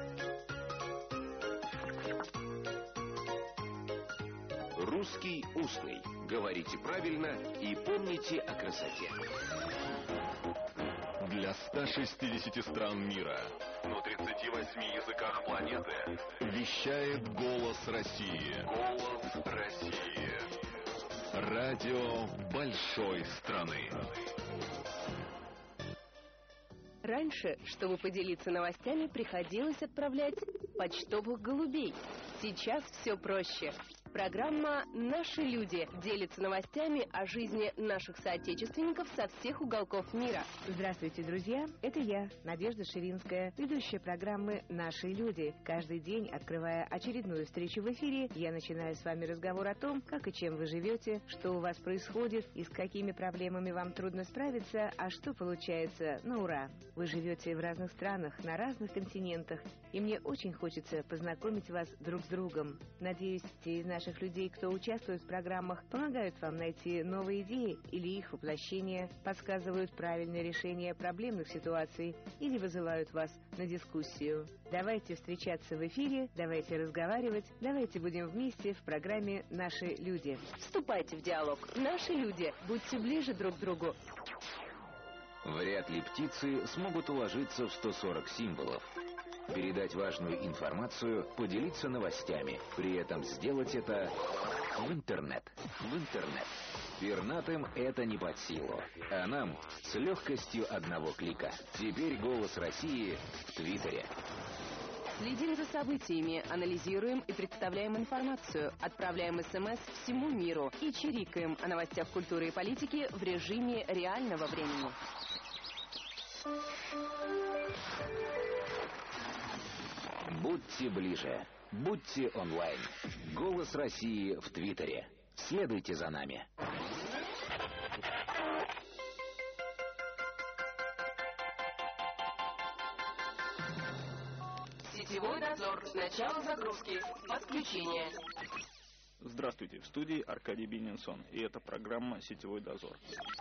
Русский устный. Говорите правильно и помните о красоте. Для 160 стран мира, на 38 языках планеты вещает «Голос России». Голос России. Радио большой страны. Раньше, чтобы поделиться новостями, приходилось отправлять почтовых голубей. Сейчас все проще. Программа «Наши люди» делится новостями о жизни наших соотечественников со всех уголков мира. Здравствуйте, друзья! Это я, Надежда Ширинская, ведущая программы «Наши люди». Каждый день, открывая очередную встречу в эфире, я начинаю с вами разговор о том, как и чем вы живете, что у вас происходит и с какими проблемами вам трудно справиться, а что получается на ура. Вы живете в разных странах, на разных континентах, и мне очень хочется познакомить вас друг с другом. Надеюсь, те из наших людей, кто участвует в программах, помогают вам найти новые идеи или их воплощение, подсказывают правильное решение проблемных ситуаций или вызывают вас на дискуссию. Давайте встречаться в эфире, давайте разговаривать, давайте будем вместе в программе «Наши люди». Вступайте в диалог. «Наши люди». Будьте ближе друг к другу. Вряд ли птицы смогут уложиться в 140 символов. Передать важную информацию, поделиться новостями. При этом сделать это в интернет. Пернатым это не под силу. А нам с легкостью одного клика. Теперь «Голос России» в Твиттере. Следим за событиями, анализируем и представляем информацию, отправляем СМС всему миру и чирикаем о новостях культуры и политики в режиме реального времени. Будьте ближе, будьте онлайн. «Голос России» в Твиттере. Следуйте за нами. Сетевой дозор. Начало загрузки. Подключение. Здравствуйте, в студии Аркадий Бенинсон, и это программа «Сетевой дозор».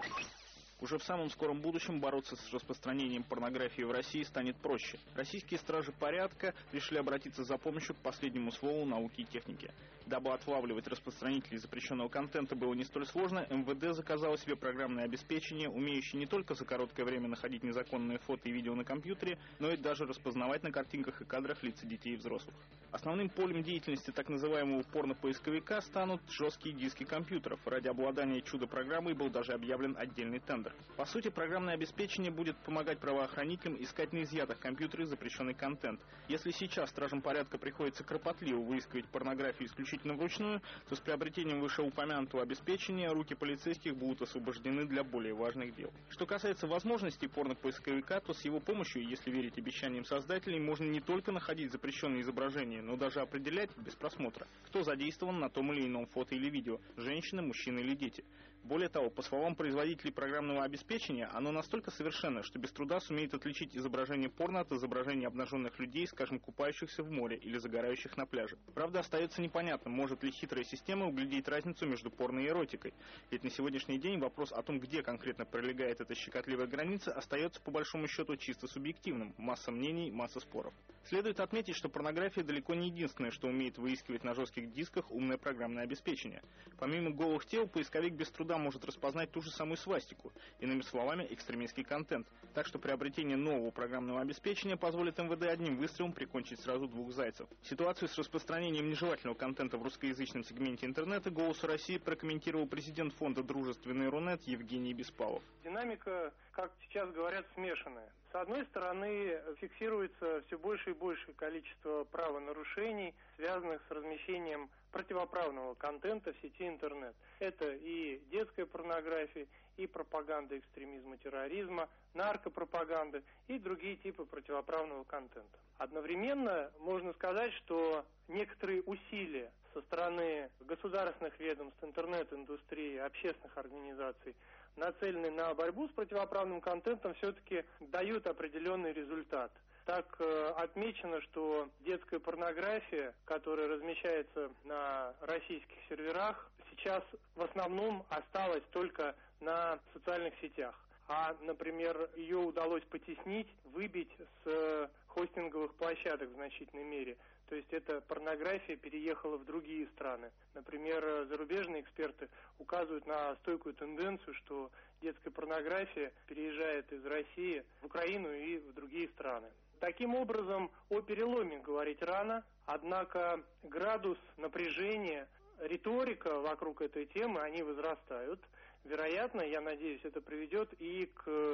Уже в самом скором будущем бороться с распространением порнографии в России станет проще. Российские стражи порядка решили обратиться за помощью к последнему слову науки и техники. Дабы отлавливать распространителей запрещенного контента было не столь сложно, МВД заказало себе программное обеспечение, умеющее не только за короткое время находить незаконные фото и видео на компьютере, но и даже распознавать на картинках и кадрах лица детей и взрослых. Основным полем деятельности так называемого порно-поисковика станут жесткие диски компьютеров. Ради обладания чудо-программой был даже объявлен отдельный тендер. По сути, программное обеспечение будет помогать правоохранителям искать на изъятых компьютерах запрещенный контент. Если сейчас стражам порядка приходится кропотливо выискивать порнографию исключительно вручную, то с приобретением вышеупомянутого обеспечения руки полицейских будут освобождены для более важных дел. Что касается возможностей порно-поисковика, то с его помощью, если верить обещаниям создателей, можно не только находить запрещенные изображения, но даже определять без просмотра, кто задействован на том или ином фото или видео – женщина, мужчина или дети. Более того, по словам производителей программного обеспечения, оно настолько совершенно, что без труда сумеет отличить изображение порно от изображения обнаженных людей, скажем, купающихся в море или загорающих на пляже. Правда, остается непонятным, может ли хитрая система углядеть разницу между порно и эротикой. Ведь на сегодняшний день вопрос о том, где конкретно пролегает эта щекотливая граница, остается по большому счету чисто субъективным. Масса мнений, масса споров. Следует отметить, что порнография далеко не единственное, что умеет выискивать на жестких дисках умное программное обеспечение. Помимо голых тел, поисковик без труда может распознать ту же самую свастику, иными словами, экстремистский контент. Так что приобретение нового программного обеспечения позволит МВД одним выстрелом прикончить сразу двух зайцев. Ситуацию с распространением нежелательного контента в русскоязычном сегменте интернета «Голосу России» прокомментировал президент фонда «Дружественный Рунет» Евгений Беспалов. Динамика, как сейчас говорят, смешанная. С одной стороны, фиксируется все больше и большее количество правонарушений, связанных с размещением противоправного контента в сети интернет. Это и детская порнография, и пропаганда экстремизма, терроризма, наркопропаганда и другие типы противоправного контента. Одновременно можно сказать, что некоторые усилия со стороны государственных ведомств, интернет-индустрии, общественных организаций, нацеленные на борьбу с противоправным контентом, все-таки дают определенный результат. Так отмечено, что детская порнография, которая размещается на российских серверах, сейчас в основном осталась только на социальных сетях. А, например, ее удалось потеснить, выбить с хостинговых площадок в значительной мере. То есть эта порнография переехала в другие страны. Например, зарубежные эксперты указывают на стойкую тенденцию, что детская порнография переезжает из России в Украину и в другие страны. Таким образом, о переломе говорить рано, однако градус напряжения, риторика вокруг этой темы, они возрастают. Вероятно, я надеюсь, это приведет и к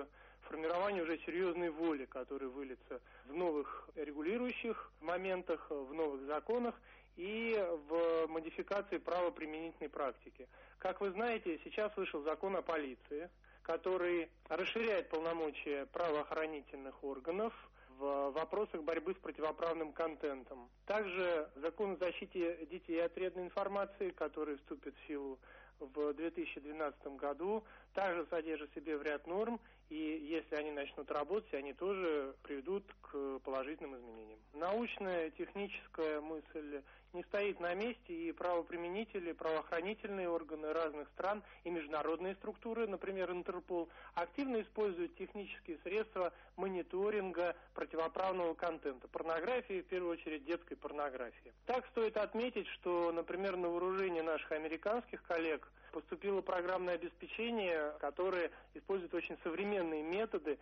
формирование уже серьезной воли, которая выльется в новых регулирующих моментах, в новых законах и в модификации правоприменительной практики. Как вы знаете, сейчас вышел закон о полиции, который расширяет полномочия правоохранительных органов в вопросах борьбы с противоправным контентом. Также закон о защите детей от вредной информации, который вступит в силу в 2012 году, также содержит в себе ряд норм, и если они начнут работать, они тоже приведут к положительным изменениям. Научная, техническая мысль не стоит на месте, и правоприменители, правоохранительные органы разных стран и международные структуры, например, Интерпол, активно используют технические средства мониторинга противоправного контента, порнографии, в первую очередь детской порнографии. Так стоит отметить, что, например, на вооружение наших американских коллег поступило программное обеспечение, которое использует очень современные методы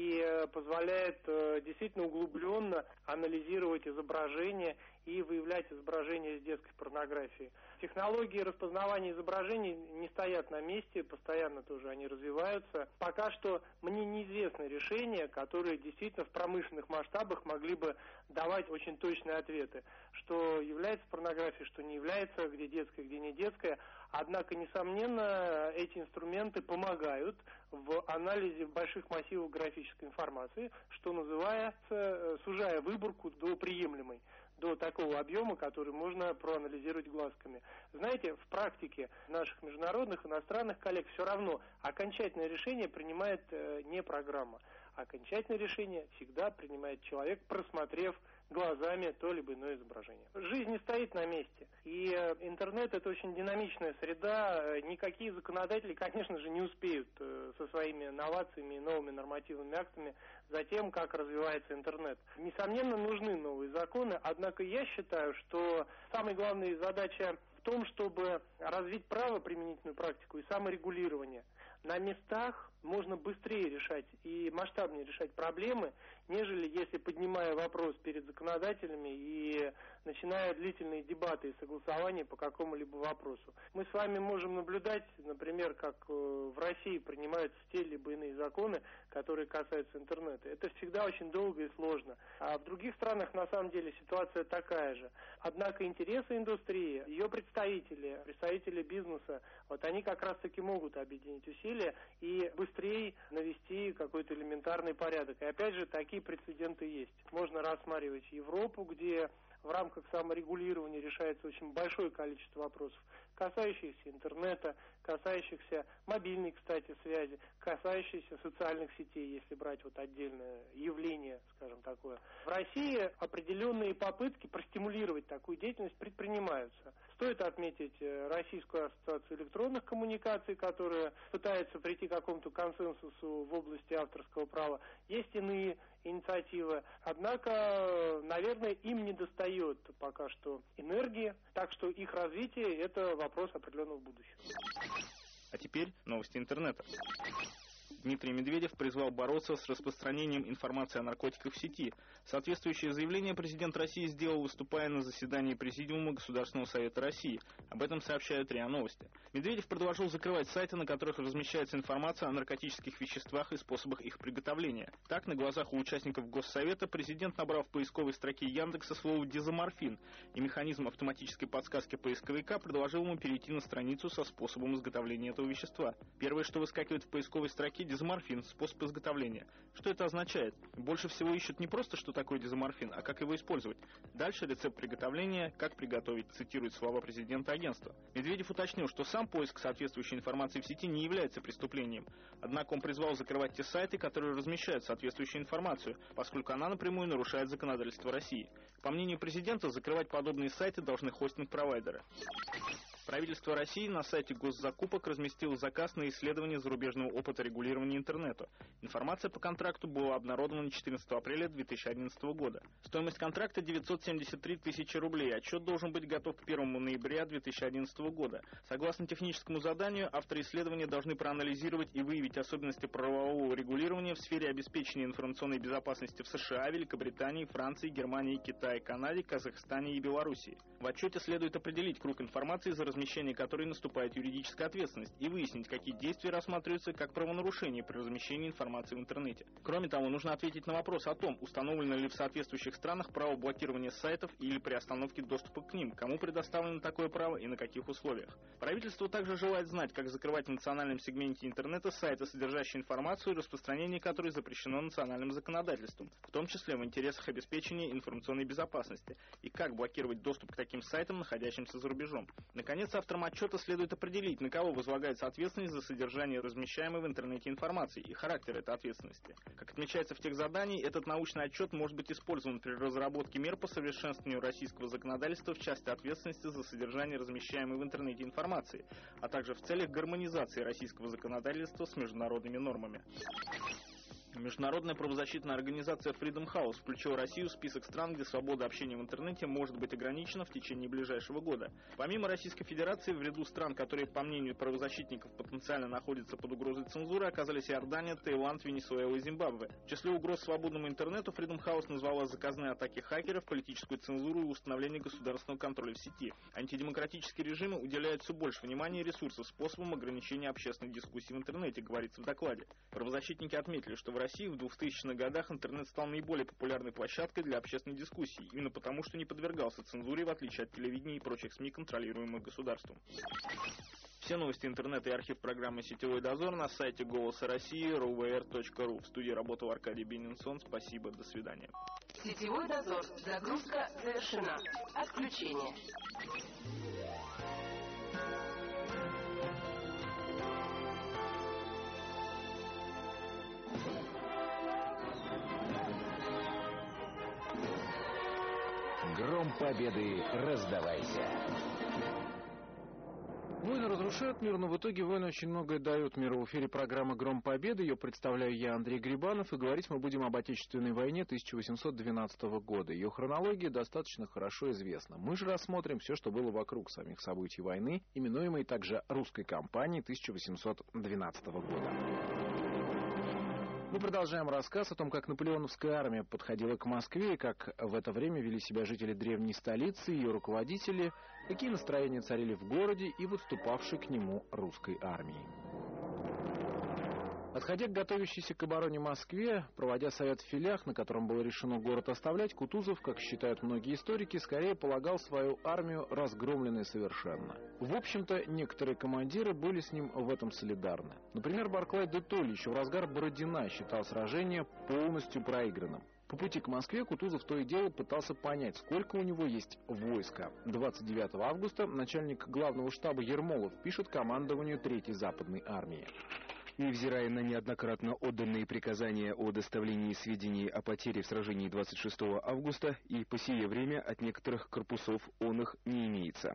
и позволяет действительно углубленно анализировать изображения и выявлять изображения с детской порнографией. Технологии распознавания изображений не стоят на месте, постоянно тоже они развиваются. Пока что мне неизвестны решения, которые действительно в промышленных масштабах могли бы давать очень точные ответы, что является порнографией, что не является, где детская, где не детская. Однако, несомненно, эти инструменты помогают в анализе больших массивов графической информации, что называется, сужая выборку до приемлемой, до такого объема, который можно проанализировать глазками. Знаете, в практике наших международных, иностранных коллег все равно окончательное решение принимает не программа. Окончательное решение всегда принимает человек, просмотрев глазами то либо иное изображение. Жизнь не стоит на месте. И интернет — это очень динамичная среда. Никакие законодатели, конечно же, не успеют со своими новациями и новыми нормативными актами за тем, как развивается интернет. Несомненно, нужны новые законы, однако я считаю, что самая главная задача в том, чтобы развить правоприменительную практику и саморегулирование. На местах можно быстрее решать и масштабнее решать проблемы, нежели если, поднимая вопрос перед законодателями и начиная длительные дебаты и согласования по какому-либо вопросу. Мы с вами можем наблюдать, например, как в России принимаются те либо иные законы, которые касаются интернета. Это всегда очень долго и сложно. А в других странах, на самом деле, ситуация такая же. Однако интересы индустрии, ее представители бизнеса, вот они как раз-таки могут объединить усилия и быстрее навести какой-то элементарный порядок. И опять же, такие прецеденты есть. Можно рассматривать Европу, где в рамках саморегулирования решается очень большое количество вопросов, касающихся интернета, касающихся мобильной, кстати, связи, касающихся социальных сетей, если брать вот отдельное явление, скажем такое. В России определенные попытки простимулировать такую деятельность предпринимаются. Стоит отметить Российскую ассоциацию электронных коммуникаций, которая пытается прийти к какому-то консенсусу в области авторского права. Есть иные инициативы. Однако, наверное, им недостает пока что энергии, так что их развитие – это вопрос определенного будущего. А теперь новости интернета. Дмитрий Медведев призвал бороться с распространением информации о наркотиках в сети. Соответствующее заявление президент России сделал, выступая на заседании Президиума Государственного совета России. Об этом сообщают РИА Новости. Медведев предложил закрывать сайты, на которых размещается информация о наркотических веществах и способах их приготовления. Так, на глазах у участников Госсовета президент набрал в поисковой строке Яндекса слово «дезоморфин», и механизм автоматической подсказки поисковика предложил ему перейти на страницу со способом изготовления этого вещества. Первое, что выскакивает в поисковой строке – дезоморфин, способ изготовления. Что это означает? Больше всего ищут не просто, что такое дезоморфин, а как его использовать. Дальше рецепт приготовления, как приготовить, цитирует слова президента агентства. Медведев уточнил, что сам поиск соответствующей информации в сети не является преступлением. Однако он призвал закрывать те сайты, которые размещают соответствующую информацию, поскольку она напрямую нарушает законодательство России. По мнению президента, закрывать подобные сайты должны хостинг-провайдеры. Правительство России на сайте госзакупок разместило заказ на исследование зарубежного опыта регулирования интернета. Информация по контракту была обнародована 14 апреля 2011 года. Стоимость контракта 973 тысячи рублей. Отчет должен быть готов к 1 ноября 2011 года. Согласно техническому заданию, авторы исследования должны проанализировать и выявить особенности правового регулирования в сфере обеспечения информационной безопасности в США, Великобритании, Франции, Германии, Китае, Канаде, Казахстане и Белоруссии. В отчете следует определить круг информации за размещение размещения которой наступает юридическая ответственность, и выяснить, какие действия рассматриваются как правонарушение при размещении информации в интернете. Кроме того, нужно ответить на вопрос о том, установлено ли в соответствующих странах право блокирования сайтов или приостановки доступа к ним, кому предоставлено такое право и на каких условиях. Правительство также желает знать, как закрывать в национальном сегменте интернета сайты, содержащие информацию, распространение которой запрещено национальным законодательством, в том числе в интересах обеспечения информационной безопасности, и как блокировать доступ к таким сайтам, находящимся за рубежом. Наконец, авторам отчета следует определить, на кого возлагается ответственность за содержание размещаемой в интернете информации и характер этой ответственности. Как отмечается в техзадании, этот научный отчет может быть использован при разработке мер по совершенствованию российского законодательства в части ответственности за содержание размещаемой в интернете информации, а также в целях гармонизации российского законодательства с международными нормами. Международная правозащитная организация Freedom House включила Россию в список стран, где свобода общения в интернете может быть ограничена в течение ближайшего года. Помимо Российской Федерации, в ряду стран, которые, по мнению правозащитников, потенциально находятся под угрозой цензуры, оказались Иордания, Таиланд, Венесуэла и Зимбабве. В числе угроз свободному интернету Freedom House назвала заказные атаки хакеров, политическую цензуру и установление государственного контроля в сети. Антидемократические режимы уделяют все больше внимания и ресурсов способам ограничения общественной дискуссии в интернете, говорится в докладе. Правозащитники отметили, что в России в 2000-х годах интернет стал наиболее популярной площадкой для общественной дискуссии, именно потому, что не подвергался цензуре, в отличие от телевидения и прочих СМИ, контролируемых государством. Все новости интернета и архив программы «Сетевой дозор» на сайте «Голоса России» rovr.ru. В студии работал Аркадий Бенинсон. Спасибо, до свидания. Сетевой дозор. Загрузка завершена. Отключение. Гром победы раздавайся. Войны разрушают мир, но в итоге войны очень многое дают миру. В эфире программа «Гром Победы». Ее представляю я, Андрей Грибанов, и говорить мы будем об Отечественной войне 1812 года. Ее хронология достаточно хорошо известна. Мы же рассмотрим все, что было вокруг самих событий войны, именуемой также русской кампанией 1812 года. Мы продолжаем рассказ о том, как наполеоновская армия подходила к Москве и как в это время вели себя жители древней столицы, ее руководители, какие настроения царили в городе и в отступавшей к нему русской армии. Отходя к готовящейся к обороне Москве, проводя совет в Филях, на котором было решено город оставлять, Кутузов, как считают многие историки, скорее полагал свою армию разгромленной совершенно. В общем-то, некоторые командиры были с ним в этом солидарны. Например, Барклай де Толли еще в разгар Бородина считал сражение полностью проигранным. По пути к Москве Кутузов то и дело пытался понять, сколько у него есть войска. 29 августа начальник главного штаба Ермолов пишет командованию 3-й Западной армии. Невзирая на неоднократно отданные приказания о доставлении сведений о потере в сражении 26 августа, и по сие время от некоторых корпусов он их не имеется.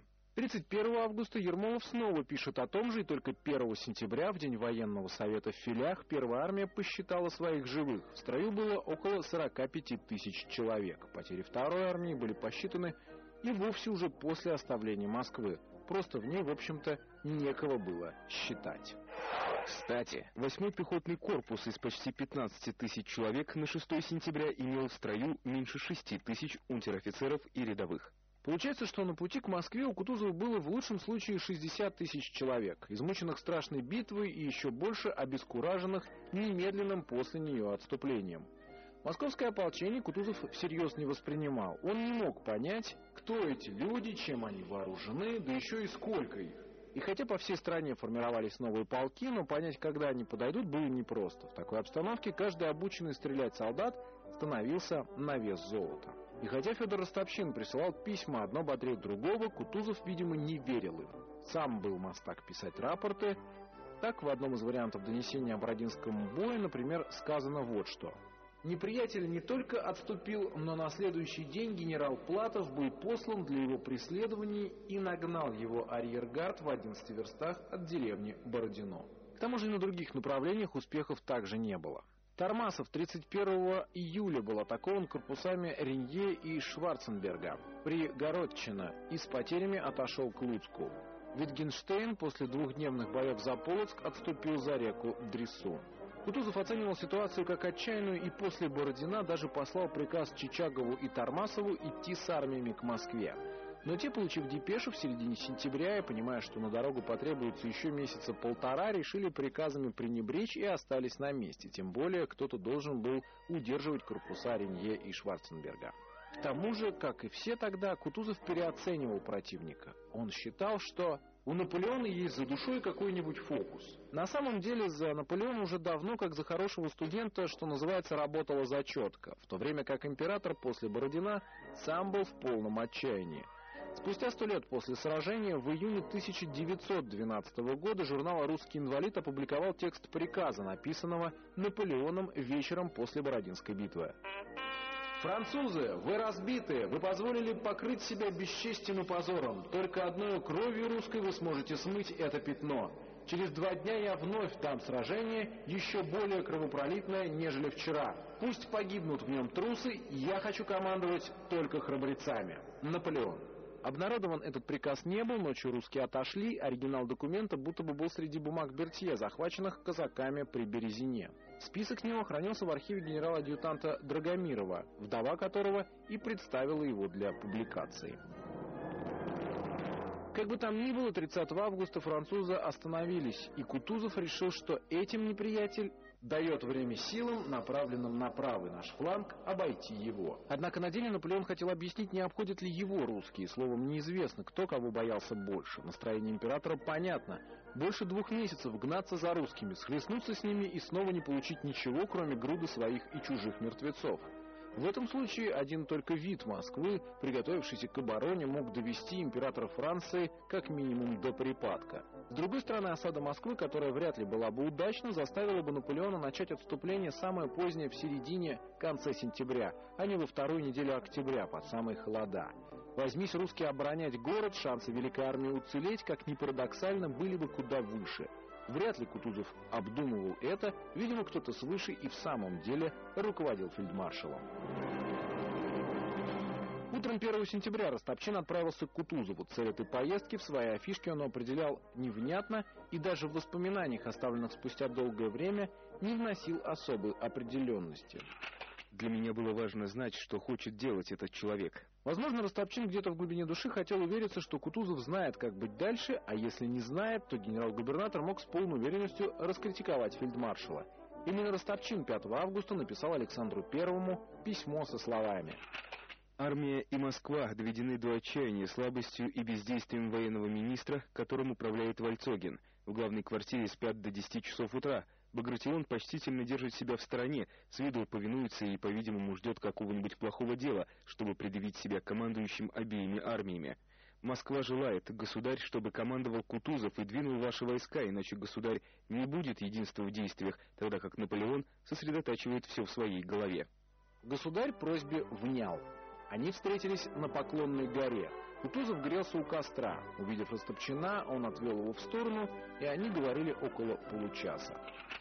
31 августа Ермолов снова пишет о том же, и только 1 сентября, в день военного совета в Филях, Первая армия посчитала своих живых. В строю было около 45 тысяч человек. Потери Второй армии были посчитаны и вовсе уже после оставления Москвы. Просто в ней, в общем-то, некого было считать. Кстати, 8-й пехотный корпус из почти 15 тысяч человек на 6 сентября имел в строю меньше 6 тысяч унтер-офицеров и рядовых. Получается, что на пути к Москве у Кутузова было в лучшем случае 60 тысяч человек, измученных страшной битвой и еще больше обескураженных немедленным после нее отступлением. Московское ополчение Кутузов всерьез не воспринимал. Он не мог понять, кто эти люди, чем они вооружены, да еще и сколько их. И хотя по всей стране формировались новые полки, но понять, когда они подойдут, было непросто. В такой обстановке каждый обученный стрелять солдат становился на вес золота. И хотя Федор Ростопчин присылал письма одно бодрее другого, Кутузов, видимо, не верил им. Сам был мастак писать рапорты. Так, в одном из вариантов донесения о Бородинском бое, например, сказано вот что. Неприятель не только отступил, но на следующий день генерал Платов был послан для его преследования и нагнал его арьергард в 11 верстах от деревни Бородино. К тому же и на других направлениях успехов также не было. Тормасов 31 июля был атакован корпусами Ренье и Шварценберга при Городчино и с потерями отошел к Луцку. Витгенштейн после двухдневных боев за Полоцк отступил за реку Дрису. Кутузов оценивал ситуацию как отчаянную и после Бородина даже послал приказ Чичагову и Тормасову идти с армиями к Москве. Но те, получив депешу в середине сентября и понимая, что на дорогу потребуется еще месяца полтора, решили приказами пренебречь и остались на месте. Тем более кто-то должен был удерживать корпуса Ренье и Шварценберга. К тому же, как и все тогда, Кутузов переоценивал противника. Он считал, что у Наполеона есть за душой какой-нибудь фокус. На самом деле за Наполеона уже давно, как за хорошего студента, что называется, работала зачетка, в то время как император после Бородина сам был в полном отчаянии. Спустя 100 лет после сражения, в июне 1912 года журнал «Русский инвалид» опубликовал текст приказа, написанного Наполеоном вечером после Бородинской битвы. «Французы, вы разбиты, вы позволили покрыть себя бесчестием и позором. Только одной кровью русской вы сможете смыть это пятно. Через 2 дня я вновь дам сражение, еще более кровопролитное, нежели вчера. Пусть погибнут в нем трусы, я хочу командовать только храбрецами. Наполеон». Обнародован этот приказ не был, ночью русские отошли, оригинал документа будто бы был среди бумаг Бертье, захваченных казаками при Березине. Список него хранился в архиве генерала-адъютанта Драгомирова, вдова которого и представила его для публикации. Как бы там ни было, 30 августа французы остановились, и Кутузов решил, что этим неприятель дает время силам, направленным на правый наш фланг, обойти его. Однако на деле Наполеон хотел объяснить, не обходят ли его русские. Словом, неизвестно, кто кого боялся больше. Настроение императора понятно. Больше 2 месяцев гнаться за русскими, схлестнуться с ними и снова не получить ничего, кроме груды своих и чужих мертвецов. В этом случае один только вид Москвы, приготовившийся к обороне, мог довести императора Франции как минимум до припадка. С другой стороны, осада Москвы, которая вряд ли была бы удачна, заставила бы Наполеона начать отступление самое позднее в середине-конце сентября, а не во 2-ю неделю октября, под самые холода. Возьмись русские оборонять город, шансы Великой Армии уцелеть, как ни парадоксально, были бы куда выше. Вряд ли Кутузов обдумывал это, видимо, кто-то свыше и в самом деле руководил фельдмаршалом. Утром 1 сентября Растопчин отправился к Кутузову. Цель этой поездки в своей афишке он определял невнятно и даже в воспоминаниях, оставленных спустя долгое время, не вносил особой определенности. Для меня было важно знать, что хочет делать этот человек. Возможно, Растопчин где-то в глубине души хотел увериться, что Кутузов знает, как быть дальше, а если не знает, то генерал-губернатор мог с полной уверенностью раскритиковать фельдмаршала. Именно Растопчин 5 августа написал Александру I письмо со словами: «Армия и Москва доведены до отчаяния слабостью и бездействием военного министра, которым управляет Вальцогин. В главной квартире спят до 10 часов утра. Багратион почтительно держит себя в стороне, с виду повинуется и, по-видимому, ждет какого-нибудь плохого дела, чтобы предъявить себя командующим обеими армиями. Москва желает, государь, чтобы командовал Кутузов и двинул ваши войска, иначе государь не будет единства в действиях, тогда как Наполеон сосредотачивает все в своей голове». Государь просьбе внял. Они встретились на Поклонной горе. Кутузов грелся у костра. Увидев Растопчина, он отвел его в сторону, и они говорили около получаса.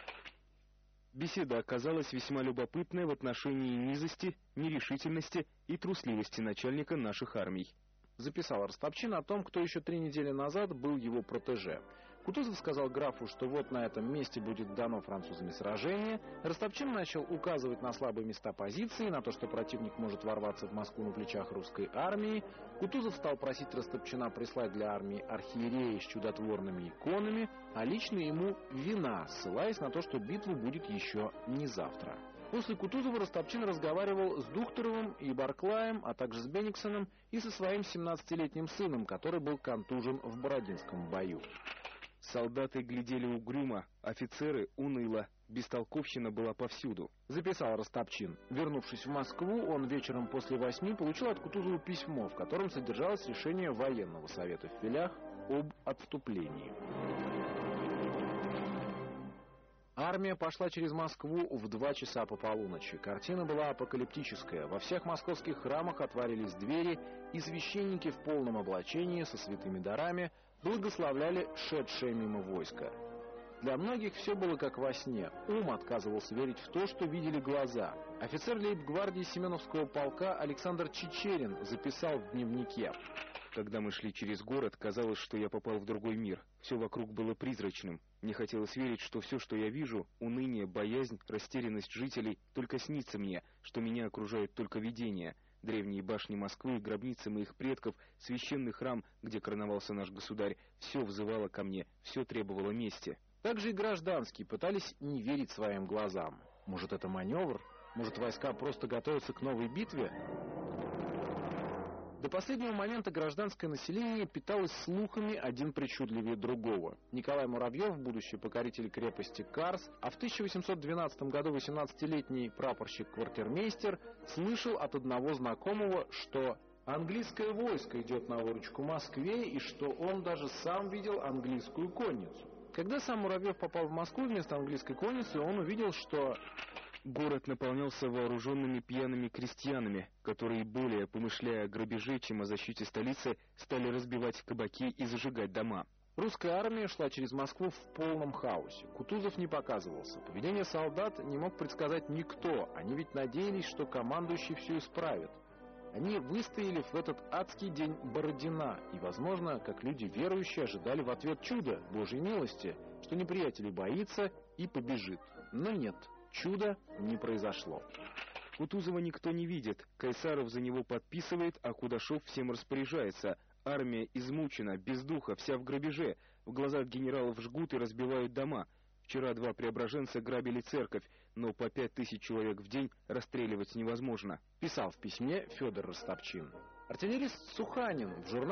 Беседа оказалась весьма любопытной в отношении низости, нерешительности и трусливости начальника наших армий. Записал Растопчин о том, кто еще 3 недели назад был его протеже. Кутузов сказал графу, что вот на этом месте будет дано французами сражение. Растопчин начал указывать на слабые места позиции, на то, что противник может ворваться в Москву на плечах русской армии. Кутузов стал просить Растопчина прислать для армии архиерея с чудотворными иконами, а лично ему вина, ссылаясь на то, что битва будет еще не завтра. После Кутузова Растопчин разговаривал с Духтеровым и Барклаем, а также с Бенниксеном и со своим 17-летним сыном, который был контужен в Бородинском бою. Солдаты глядели угрюмо, офицеры уныло, бестолковщина была повсюду. Записал Растопчин. Вернувшись в Москву, он вечером после 8 получил от Кутузова письмо, в котором содержалось решение военного совета в Филях об отступлении. Армия пошла через Москву в 2 часа по полуночи. Картина была апокалиптическая. Во всех московских храмах отворились двери, и священники в полном облачении со святыми дарами благословляли шедшее мимо войска. Для многих все было как во сне. Ум отказывался верить в то, что видели глаза. Офицер лейб-гвардии Семеновского полка Александр Чичерин записал в дневнике: «Когда мы шли через город, казалось, что я попал в другой мир. Все вокруг было призрачным. Мне хотелось верить, что все, что я вижу, уныние, боязнь, растерянность жителей, только снится мне, что меня окружает только видение. Древние башни Москвы, гробницы моих предков, священный храм, где короновался наш государь, все взывало ко мне, все требовало мести. Также и гражданские пытались не верить своим глазам. Может, это маневр? Может, войска просто готовятся к новой битве? До последнего момента гражданское население питалось слухами один причудливее другого. Николай Муравьев, будущий покоритель крепости Карс, а в 1812 году 18-летний прапорщик-квартирмейстер слышал от одного знакомого, что английское войско идет на выручку Москве и что он даже сам видел английскую конницу. Когда сам Муравьев попал в Москву вместо английской конницы, он увидел, что город наполнялся вооруженными пьяными крестьянами, которые, более помышляя о грабеже, чем о защите столицы, стали разбивать кабаки и зажигать дома. Русская армия шла через Москву в полном хаосе. Кутузов не показывался. Поведение солдат не мог предсказать никто. Они ведь надеялись, что командующий все исправит. Они выстояли в этот адский день Бородина и, возможно, как люди верующие, ожидали в ответ чуда, Божьей милости, что неприятель боится и побежит. Но нет, чуда не произошло. Кутузова никто не видит, Кайсаров за него подписывает, а Кудашов всем распоряжается. Армия измучена, без духа, вся в грабеже. В глазах генералов жгут и разбивают дома. Вчера 2 преображенца грабили церковь, но по 5000 человек в день расстреливать невозможно. Писал в письме Федор Ростопчин. Артиллерист Суханин в журнале